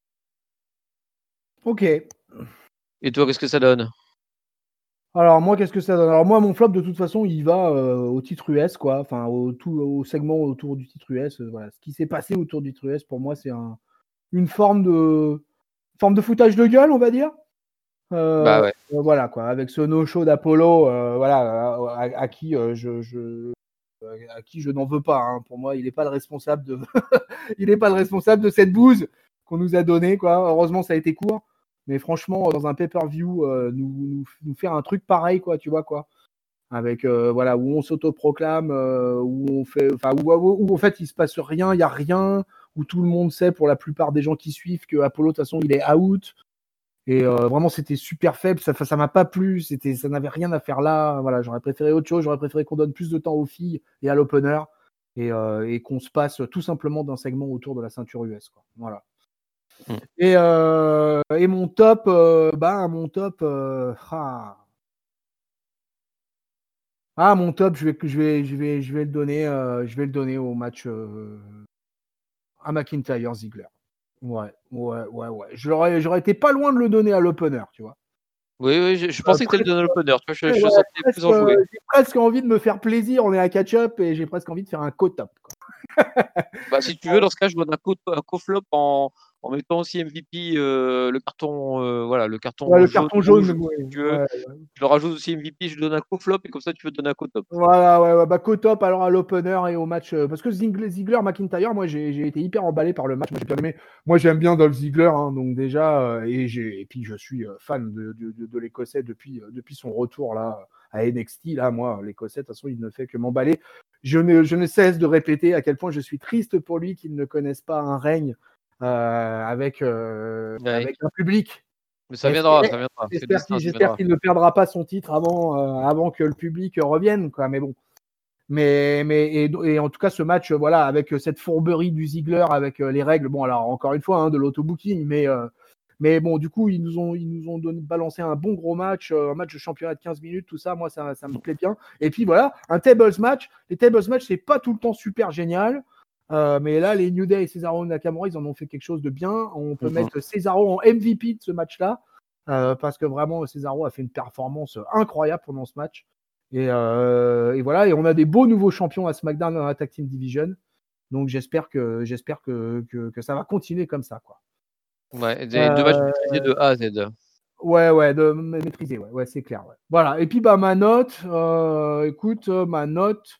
Ok. Et toi, qu'est-ce que ça donne? Alors moi, qu'est-ce que ça donne? Alors moi, mon flop, de toute façon, il va euh, au titre U S, quoi. Enfin, au, tout, au segment autour du titre U S. euh, voilà. Ce qui s'est passé autour du titre U S, pour moi, c'est un, une forme de, forme de foutage de gueule, on va dire. Euh, Bah ouais. euh, voilà, quoi. Avec ce no-show d'Apollo, euh, voilà, à, à- à qui euh, je, je- à qui je n'en veux pas, hein. Pour moi, il n'est pas le responsable de, il n'est pas le responsable de cette bouse qu'on nous a donnée, quoi. Heureusement, ça a été court. Mais franchement, dans un pay-per-view, euh, nous, nous, nous faire un truc pareil, quoi, tu vois, quoi. Avec, euh, voilà, où on s'autoproclame, euh, où on fait, enfin, où, où, où, en fait, il se passe rien, il y a rien, où tout le monde sait, pour la plupart des gens qui suivent, que Apollo, de toute façon, il est out. Et euh, vraiment, c'était super faible. Ça, ça m'a pas plu. C'était, ça n'avait rien à faire là. Voilà, j'aurais préféré autre chose. J'aurais préféré qu'on donne plus de temps aux filles et à l'opener et, euh, et qu'on se passe tout simplement d'un segment autour de la ceinture U S, quoi. Voilà. Mm. Et, euh, et mon top, euh, bah, mon top, euh, ah. ah, mon top, je vais, je vais, je vais, je vais le donner, euh, je vais le donner au match euh, à McIntyre Ziggler. Ouais, ouais, ouais, ouais. J'aurais, j'aurais été pas loin de le donner à l'opener, tu vois. Oui, oui, je, je Euh, pensais que tu allais donner l'opener. Tu vois, je, je te Ouais, sentais plus presque, enjoué. euh, j'ai presque envie de me faire plaisir. On est à catch-up et j'ai presque envie de faire un co-top, quoi. Bah, si tu veux, dans ce cas, je donne un, co un co-flop en, en mettant aussi M V P euh, le carton, euh, voilà, le Ouais, carton le jaune carton jaune, rouge, ouais, si tu veux. ouais. Je le rajoute aussi M V P, je donne un co-flop et comme ça, tu peux donner un co-top. Voilà, ouais, ouais, bah co-top alors à l'opener et au match. euh, parce que Ziggler, Ziggler McIntyre, moi j'ai, j'ai été hyper emballé par le match. Moi, j'ai bien aimé. Moi j'aime bien Dolph Ziggler, hein, donc déjà, euh, et, j'ai, et puis je suis euh, fan de, de, de, de l'Écossais depuis, euh, depuis son retour là à N X T. Là, moi, l'Écossais, de toute façon, il ne fait que m'emballer. Je ne, je ne cesse de répéter à quel point je suis triste pour lui qu'il ne connaisse pas un règne euh, avec, euh, Ouais. avec un public. Mais ça viendra, J'espère, ça viendra. C'est le j'espère destin, qu'il, ça j'espère viendra. qu'il ne perdra pas son titre avant, euh, avant que le public revienne, quoi. Mais bon. Mais, mais et, et en tout cas, ce match, voilà, avec cette fourberie du Ziggler, avec les règles, bon, alors encore une fois, hein, de l'auto-booking, mais, euh, mais bon, du coup, ils nous ont, ils nous ont donné, balancé un bon gros match, euh, un match de championnat de quinze minutes, tout ça, moi, ça, ça me plaît bien. Et puis voilà, un tables match. Les tables match, c'est pas tout le temps super génial. Euh, mais là, les New Day et Cesaro Nakamura, ils en ont fait quelque chose de bien. On peut Mm-hmm. mettre Cesaro en M V P de ce match-là, euh, parce que vraiment, Cesaro a fait une performance incroyable pendant ce match. Et, euh, et voilà, et on a des beaux nouveaux champions à SmackDown dans la Tag Team Division. Donc j'espère que j'espère que, que, que ça va continuer comme ça, quoi. Ouais, et deux matchs Euh, maîtrisés de A à Z. ouais, ouais, de maîtriser, ouais, ouais, c'est clair. Ouais. Voilà. Et puis bah ma note, euh, écoute, euh, ma note.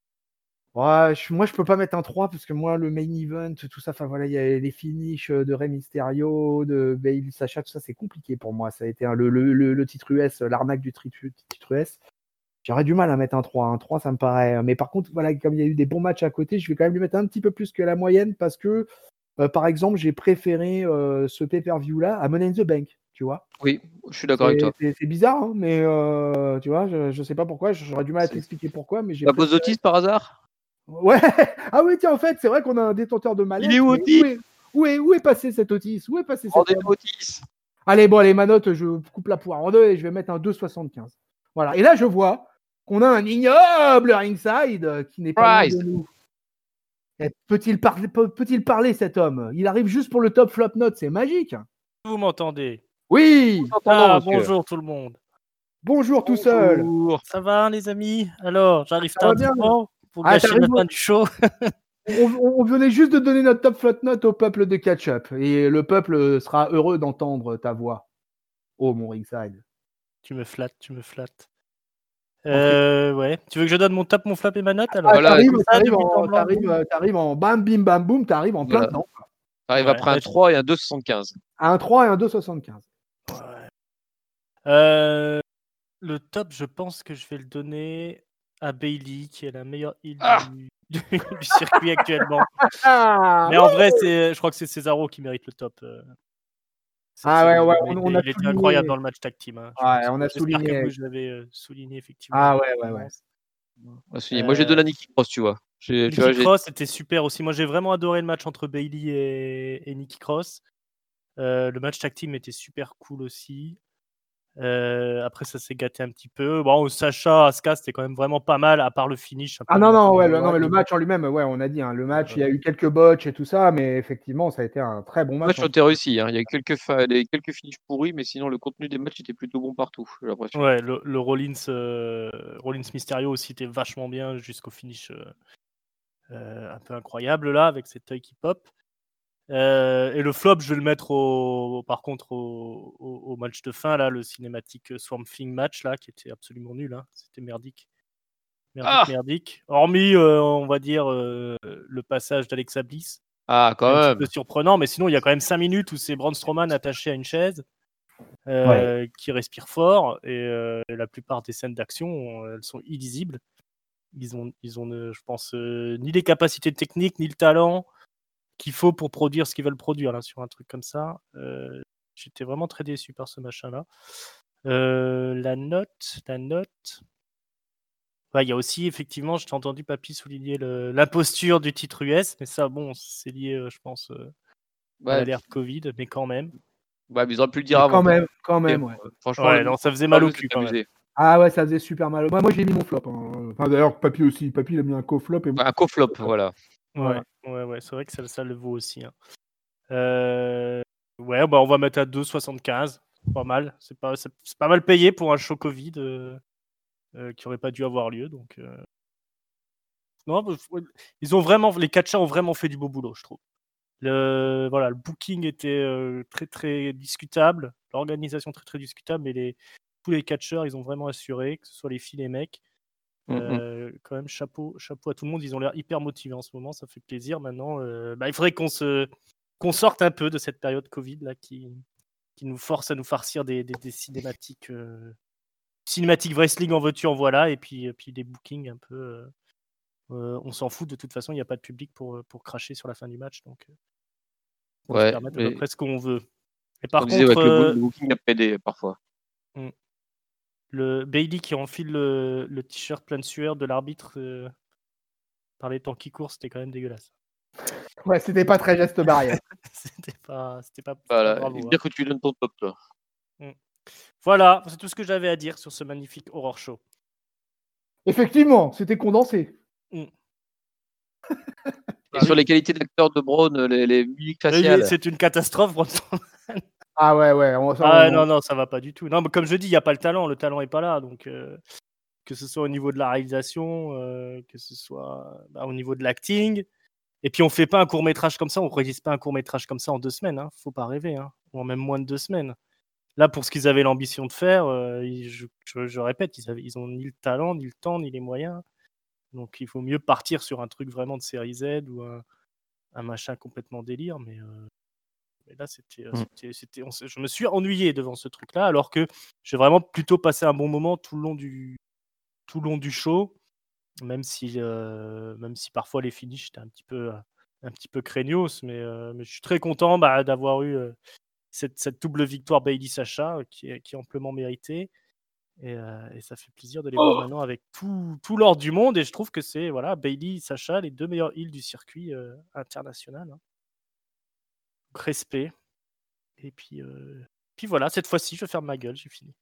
Ouais, je, moi je peux pas mettre un trois parce que moi le main event, tout ça, enfin voilà, il y a les finishes de Rey Mysterio, de Bayley, Sacha, tout ça, c'est compliqué pour moi. Ça a été hein, le, le, le, le titre U S, l'arnaque du titre U S. J'aurais du mal à mettre un trois. Un trois, ça me paraît. Mais par contre, voilà, comme il y a eu des bons matchs à côté, je vais quand même lui mettre un petit peu plus que la moyenne parce que, euh, par exemple, j'ai préféré euh, ce pay-per-view-là à Money in the Bank. Tu tu vois. Oui, je suis d'accord avec C'est, toi. c'est, c'est bizarre, hein, mais euh, tu vois, je, je sais pas pourquoi, j'aurais du mal à C'est t'expliquer pourquoi, mais j'ai à cause préféré. d'Otis par hasard? Ouais, ah oui, tiens, en fait, c'est vrai qu'on a un détenteur de Il est manette, où mais où Otis? est, où est, où est passé cet Otis? Où est passé cet homme? Rendez-nous Otis. Allez, bon, allez, ma note, je coupe la poire en deux et je vais mettre un deux virgule soixante-quinze. Voilà, et là, je vois qu'on a un ignoble ringside euh, qui n'est pas loin de Prize. nous. Et peut-il parler, peut- peut-il parler, cet homme? Il arrive juste pour le top flop note, c'est magique. Vous m'entendez? Oui, Nous entendons, Ah, monsieur. bonjour tout le monde. bonjour tout seul. Bonjour. Ça va, les amis? Alors, j'arrive Ça va bien? tardivement pour Ah, gâcher la t'arrives au- fin du show. On, on- on venait juste de donner notre top flop note au peuple de Catch-Up et le peuple sera heureux d'entendre ta voix. Oh, mon ringside. Tu me flattes, tu me flattes. Euh, ouais. Tu veux que je donne mon top, mon flop et ma note alors? Ah, Voilà, t'arrives, comme ça, t'arrives de but en en, blanc, t'arrives, boum. euh, t'arrives en bam, bim, bam, boum, t'arrives en plein Voilà. dedans. Arrive Ouais, après un bah, trois et un deux virgule soixante-quinze. À un trois et un deux virgule soixante-quinze. Ouais. Euh, le top, je pense que je vais le donner à Bailey, qui est la meilleure île Ah du... du circuit actuellement. Ah, Mais en vrai, c'est, je crois que c'est Cesaro qui mérite le top. euh, cette Ah ouais, semaine. ouais, Il on, était- on a il était souligné. incroyable dans le match tag team. hein, je Ouais, pense. on a J'espère souligné. que vous, je l'avez euh, souligné effectivement. Ah dans ouais, la ouais, ouais. performance. Ah, si, Moi, j'ai donné à Nikki Cross, tu vois. J'ai- tu vois, Nikki j'ai- Cross était super aussi. Moi, j'ai vraiment adoré le match entre Bailey et, et Nikki Cross. Euh, le match tag team était super cool aussi. Euh, après, ça s'est gâté un petit peu. Bon, Sacha, Asuka, c'était quand même vraiment pas mal, à part le finish. un peu Ah non, non, ouais, le, maladroit, non, mais le mais- match en lui-même, ouais, on a dit, hein, le match, Ouais. il y a eu quelques botches et tout ça, mais effectivement, ça a été un très bon Le match. match était réussi. hein. Il y a eu quelques, fa- des- quelques finishes pourris, mais sinon, le contenu des matchs était plutôt bon partout, j'ai l'impression. Ouais, le, le Rollins, euh, Rollins Mysterio aussi était vachement bien jusqu'au finish euh, euh, un peu incroyable là, avec cet œil qui pop. Euh, et le flop, je vais le mettre au, par contre au, au- au match de fin, là, le cinématique Swamp Thing match, là, qui était absolument nul. hein. C'était merdique. Merdique, Ah merdique. Hormis, euh, on va dire, euh, le passage d'Alexa Bliss. Ah, quand un petit même. peu surprenant, mais sinon, il y a quand même cinq minutes où c'est Braun Strowman attaché à une chaise, euh, qui respire fort, et euh, la plupart des scènes d'action, elles sont illisibles. Ils ont, ils ont euh, je pense, euh, ni les capacités techniques, ni le talent qu'il faut pour produire ce qu'ils veulent produire là, sur un truc comme ça. Euh, J'étais vraiment très déçu par ce machin-là. Euh, la note, la note. Ouais, il y a aussi, effectivement, je t'ai entendu, Papy, souligner le- l'imposture du titre U S, mais ça, bon, c'est lié, euh, je pense, euh, à Ouais, l'alerte Covid, mais quand même. ouais, mais ils auraient pu le dire Mais avant. quand même, quand Et, même, ouais. euh, Franchement, Ouais, le non, ça faisait le mal au jeu, cul c'est quand même. amusé. Ah ouais, ça faisait super mal. Moi, moi j'ai mis mon flop. hein. Enfin, d'ailleurs, Papy aussi. Papy, il a mis un co-flop. Et... Ouais, Un co-flop, voilà. Voilà. Ouais, ouais, ouais, c'est vrai que ça, ça le vaut aussi. hein. Euh, Ouais, bah, on va mettre à deux virgule soixante-quinze. Pas mal. C'est pas, c'est c'est pas mal payé pour un show Covid euh, euh, qui aurait pas dû avoir lieu. Donc, euh, non, bah, faut- ils ont vraiment, les catchers ont vraiment fait du beau boulot, je trouve. Le, voilà, le booking était euh, très très discutable, l'organisation très très discutable, mais les, tous les catcheurs, ils ont vraiment assuré, que ce soit les filles, les mecs. Mm, mm. Euh, quand même, chapeau, chapeau à tout le monde. Ils ont l'air hyper motivés en ce moment, ça fait plaisir. Maintenant, euh, bah, il faudrait qu'on se, qu'on sorte un peu de cette période Covid là, qui, qui nous force à nous farcir des, des, des cinématiques, euh, cinématiques wrestling en veux-tu, en voilà, et puis, et puis des bookings un peu. euh, euh, on s'en fout de toute façon, il n'y a pas de public pour, pour cracher sur la fin du match, donc euh, on peut se Ouais, permettre à peu mais près ce qu'on veut. Et on par disait ouais, contre, que le, bo- euh, le booking a pédé parfois. le Bailey qui enfile le, le t-shirt plein de sueur de l'arbitre euh, par les temps qui courent, c'était quand même dégueulasse. Ouais, c'était pas très geste barrière. c'était pas, c'était pas, c'était Voilà. pas bravo. Et hein. dire que tu donnes ton top, toi. Voilà, c'est tout ce que j'avais à dire sur ce magnifique horror show. Effectivement, c'était condensé. Et Bah sur oui. les qualités d'acteur de Braun, les, les mimiques Mais faciales. c'est une catastrophe, Braun Strowman. Ah ouais, ouais. On, ça, Ah on- non, non, ça va pas du tout. Non, mais comme je dis, il n'y a pas le talent. Le talent est pas là. Donc, euh, que ce soit au niveau de la réalisation, euh, que ce soit bah, au niveau de l'acting. Et puis, on fait pas un court métrage comme ça. On réalise pas un court métrage comme ça en deux semaines. Hein. Faut pas rêver. Hein. Ou en même moins de deux semaines. Là, pour ce qu'ils avaient l'ambition de faire, euh, ils- je, je- je répète, ils, avaient, ils ont ni le talent, ni le temps, ni les moyens. Donc, il faut mieux partir sur un truc vraiment de série Z ou un, un machin complètement délire. Mais, euh, mais là, c'était, euh, Mm. c'était, c'était- on se- je me suis ennuyé devant ce truc-là, alors que j'ai vraiment plutôt passé un bon moment tout le long du, tout le long du show, même si, euh, même si parfois les finishes étaient un petit peu, euh, un petit peu craignos. Mais, euh, mais je suis très content bah, d'avoir eu. euh, cette, cette double victoire Bayley-Sacha euh, qui, est, qui est amplement méritée. Et, euh, et ça fait plaisir de les voir Oh. maintenant avec tout, tout l'ordre du monde. Et je trouve que c'est voilà, Bayley, Sacha, les deux meilleurs heels du circuit euh, international. Hein. Respect. Et puis, euh, puis voilà, cette fois-ci, je ferme ma gueule, j'ai fini.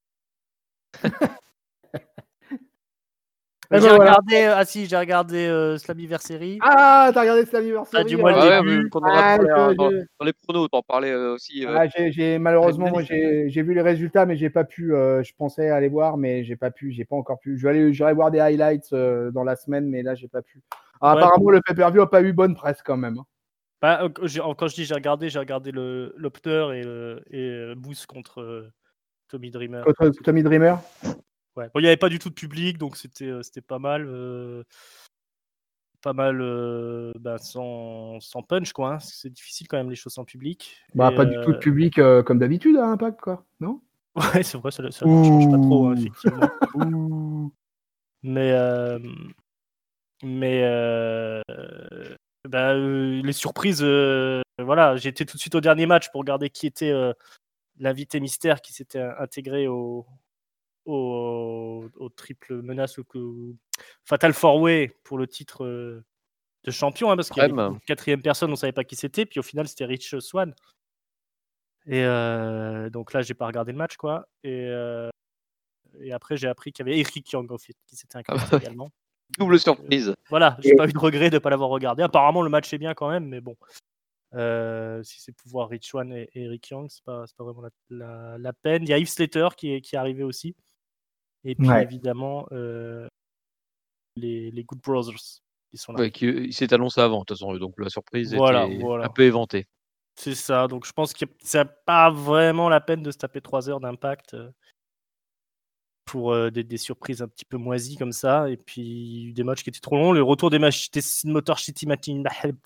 Eh j'ai ben voilà. regardé, ah si, j'ai regardé euh, Slammiversary. Ah, t'as regardé cet anniversaire Ah, du moins le Ah ouais, début. mais qu'on en a Ah, parlé, je- hein, dans, je- dans les pronos, t'en parlais euh, aussi. euh. Ah, j'ai, j'ai- malheureusement, Avec moi, j'ai, j'ai vu les résultats, mais j'ai pas pu. euh, je pensais aller voir, mais j'ai pas pu. J'ai pas encore pu. Je vais aller, je vais aller voir des highlights euh, dans la semaine, mais là, j'ai pas pu. Ah, Ouais, apparemment, le pay-per-view a pas eu bonne presse quand même. hein. Bah, euh, j'ai- quand je dis j'ai regardé, j'ai regardé le l'Opter et, le- et euh, Booth contre euh, Tommy Dreamer. Contre Tommy Dreamer. Ouais. Bon, il n'y avait pas du tout de public, donc c'était euh, c'était pas mal. euh, pas mal euh, bah, sans, sans punch, quoi. hein. C'est difficile quand même les choses sans public. Bah, Et, pas du tout de euh, public euh, comme d'habitude à Impact, quoi. Non Ouais, c'est vrai, ça, ça ne change pas trop, hein, Ouh. effectivement. Ouh. Mais, euh, mais euh, bah, euh, les surprises, euh, voilà, j'ai été tout de suite au dernier match pour regarder qui était euh, l'invité mystère qui s'était intégré au, au, au triple menace ou au Fatal Four Way pour le titre euh, de champion, hein, parce qu'il y avait Crème. une quatrième personne, on savait pas qui c'était, puis au final c'était Rich Swann. Et euh, donc là, j'ai pas regardé le match, quoi. Et, euh, et après, j'ai appris qu'il y avait Eric Young qui s'était incrusté également. Double surprise. Euh, voilà, j'ai pas eu de regret de pas l'avoir regardé. Apparemment, le match est bien quand même, mais bon. Euh, si c'est pour voir Rich Swann et, et Eric Young, c'est pas, c'est pas vraiment la, la, la peine. Il y a Yves Slater qui est, qui est arrivé aussi. Et puis Ouais. évidemment, euh, les, les Good Brothers qui sont là. Ouais, qui, il s'est annoncé avant, de toute façon, donc la surprise Voilà, était voilà. un peu éventée. C'est ça, donc je pense que ça n'a pas vraiment la peine de se taper trois heures d'impact euh, pour euh, des, des surprises un petit peu moisies comme ça. Et puis des matchs qui étaient trop longs. Le retour des, mach- des Motor City Machine...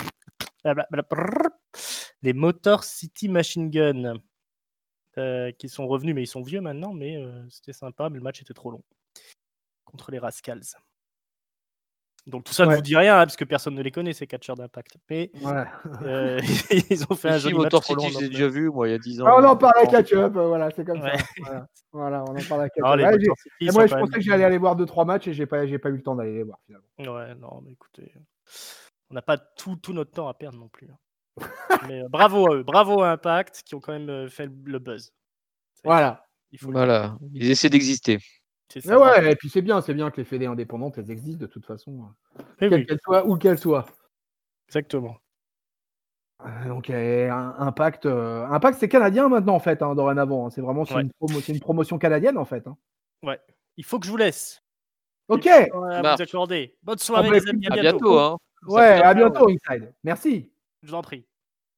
les Motor City Machine Gun euh, qui sont revenus, mais ils sont vieux maintenant, mais euh, c'était sympa, mais le match était trop long contre les Rascals. Donc tout ça ne Ouais. vous dit rien, hein, parce que personne ne les connaît, ces catcheurs d'impact. Mais Ouais. euh, ils ont fait un Ici, joli Motor match trop long. City, en j'ai Opter. déjà vu, moi, il y a dix ans. Ah, on en parle à Bon. catch-up, euh, voilà, c'est comme Ouais. ça. Voilà. Voilà, on en parle à Non, catch-up. les Ouais, Motor j'ai- City, et ils moi, sont je quand pensais même- que j'allais aller voir deux trois matchs et j'ai pas, j'ai pas eu le temps d'aller les voir finalement. Ouais, non, mais écoutez, on n'a pas tout, tout notre temps à perdre non plus. hein. mais euh, bravo à eux, bravo à Impact qui ont quand même euh, fait le, le buzz. Ça, Voilà. Il faut le dire. Voilà, ils essaient d'exister. C'est Mais ça. bravo. ouais, et puis c'est bien, c'est bien que les fédés indépendantes, elles existent de toute façon, euh, Eh quelle oui, qu'elles soient, où qu'elles soient. exactement. Euh, Donc, euh, un- Impact, euh, Impact, c'est canadien maintenant en fait, hein, dorénavant. hein. C'est vraiment c'est Ouais. une, promo- c'est une promotion canadienne en fait. hein. Ouais. Il faut que je vous laisse. Ok. J'ai plus de temps à vous Marche. accorder. Bonne soirée, Ah bah, les amis. À À bientôt. bientôt, hein. Ouais, Ciao, à ciao. bientôt Inside. Merci. Je vous en prie.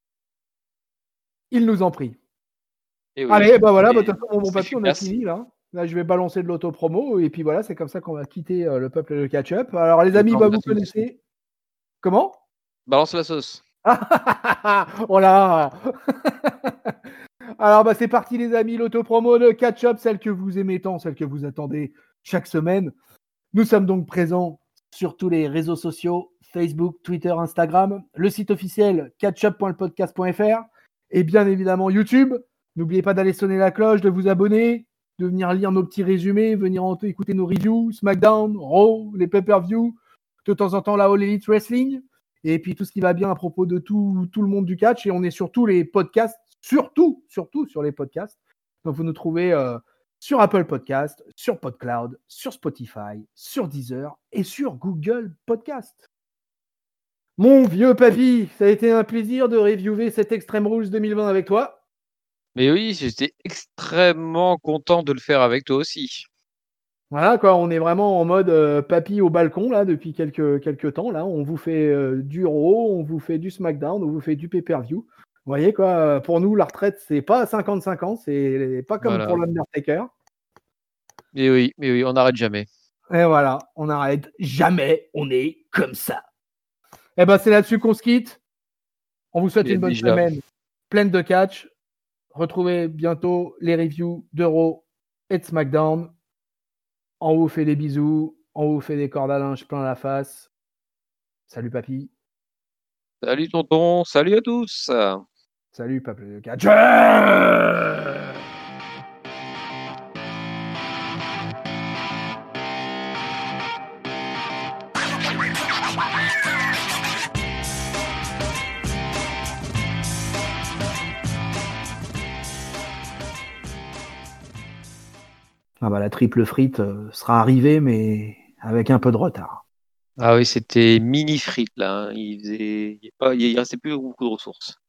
Il nous en prie. Et oui. Allez, bah voilà, bah, Et de toute façon, mon c'est papier, on a efficace. fini là. Là, je vais balancer de l'auto-promo et puis voilà, c'est comme ça qu'on va quitter euh, le peuple et le catch-up. Alors, les amis, Balance bah, la vous sauce. connaissez. Comment Balance la sauce. Oh là Alors, bah, c'est parti, les amis, l'auto-promo de catch-up, celle que vous aimez tant, celle que vous attendez chaque semaine. Nous sommes donc présents sur tous les réseaux sociaux, Facebook, Twitter, Instagram, le site officiel catchup point le podcast point f r et bien évidemment YouTube. N'oubliez pas d'aller sonner la cloche, de vous abonner, de venir lire nos petits résumés, venir en- écouter nos reviews, SmackDown, Raw, les pay-per-view, de temps en temps la All Elite Wrestling, et puis tout ce qui va bien à propos de tout, tout le monde du catch. Et on est sur tous les podcasts, surtout, surtout sur les podcasts. Donc vous nous trouvez euh, sur Apple Podcast, sur PodCloud, sur Spotify, sur Deezer et sur Google Podcast. Mon vieux papy, ça a été un plaisir de reviewer cet Extreme Rules deux mille vingt avec toi. Mais oui, j'étais extrêmement content de le faire avec toi aussi. Voilà, quoi, on est vraiment en mode euh, papy au balcon là depuis quelques, quelques temps. Là, on vous fait euh, du Raw, on vous fait du SmackDown, on vous fait du pay-per-view. Vous voyez quoi, pour nous, la retraite, c'est pas à cinquante-cinq ans, c'est pas comme Voilà. pour l'Undertaker. Mais oui, mais oui, on n'arrête jamais. Et voilà, on n'arrête jamais, on est comme ça. Et ben c'est là-dessus qu'on se quitte. On vous souhaite Et une bonne déjà. semaine pleine de catch. Retrouvez bientôt les reviews de Raw et de SmackDown. On vous fait des bisous, on vous fait des cordes à linge plein la face. Salut papy. Salut tonton, salut à tous. Salut, peuple de catcheurs. Ah bah, la triple frite euh, sera arrivée, mais avec un peu de retard. Ah oui, c'était mini frites là. hein. Il faisait, il y a pas- il y a- il restait plus beaucoup de ressources.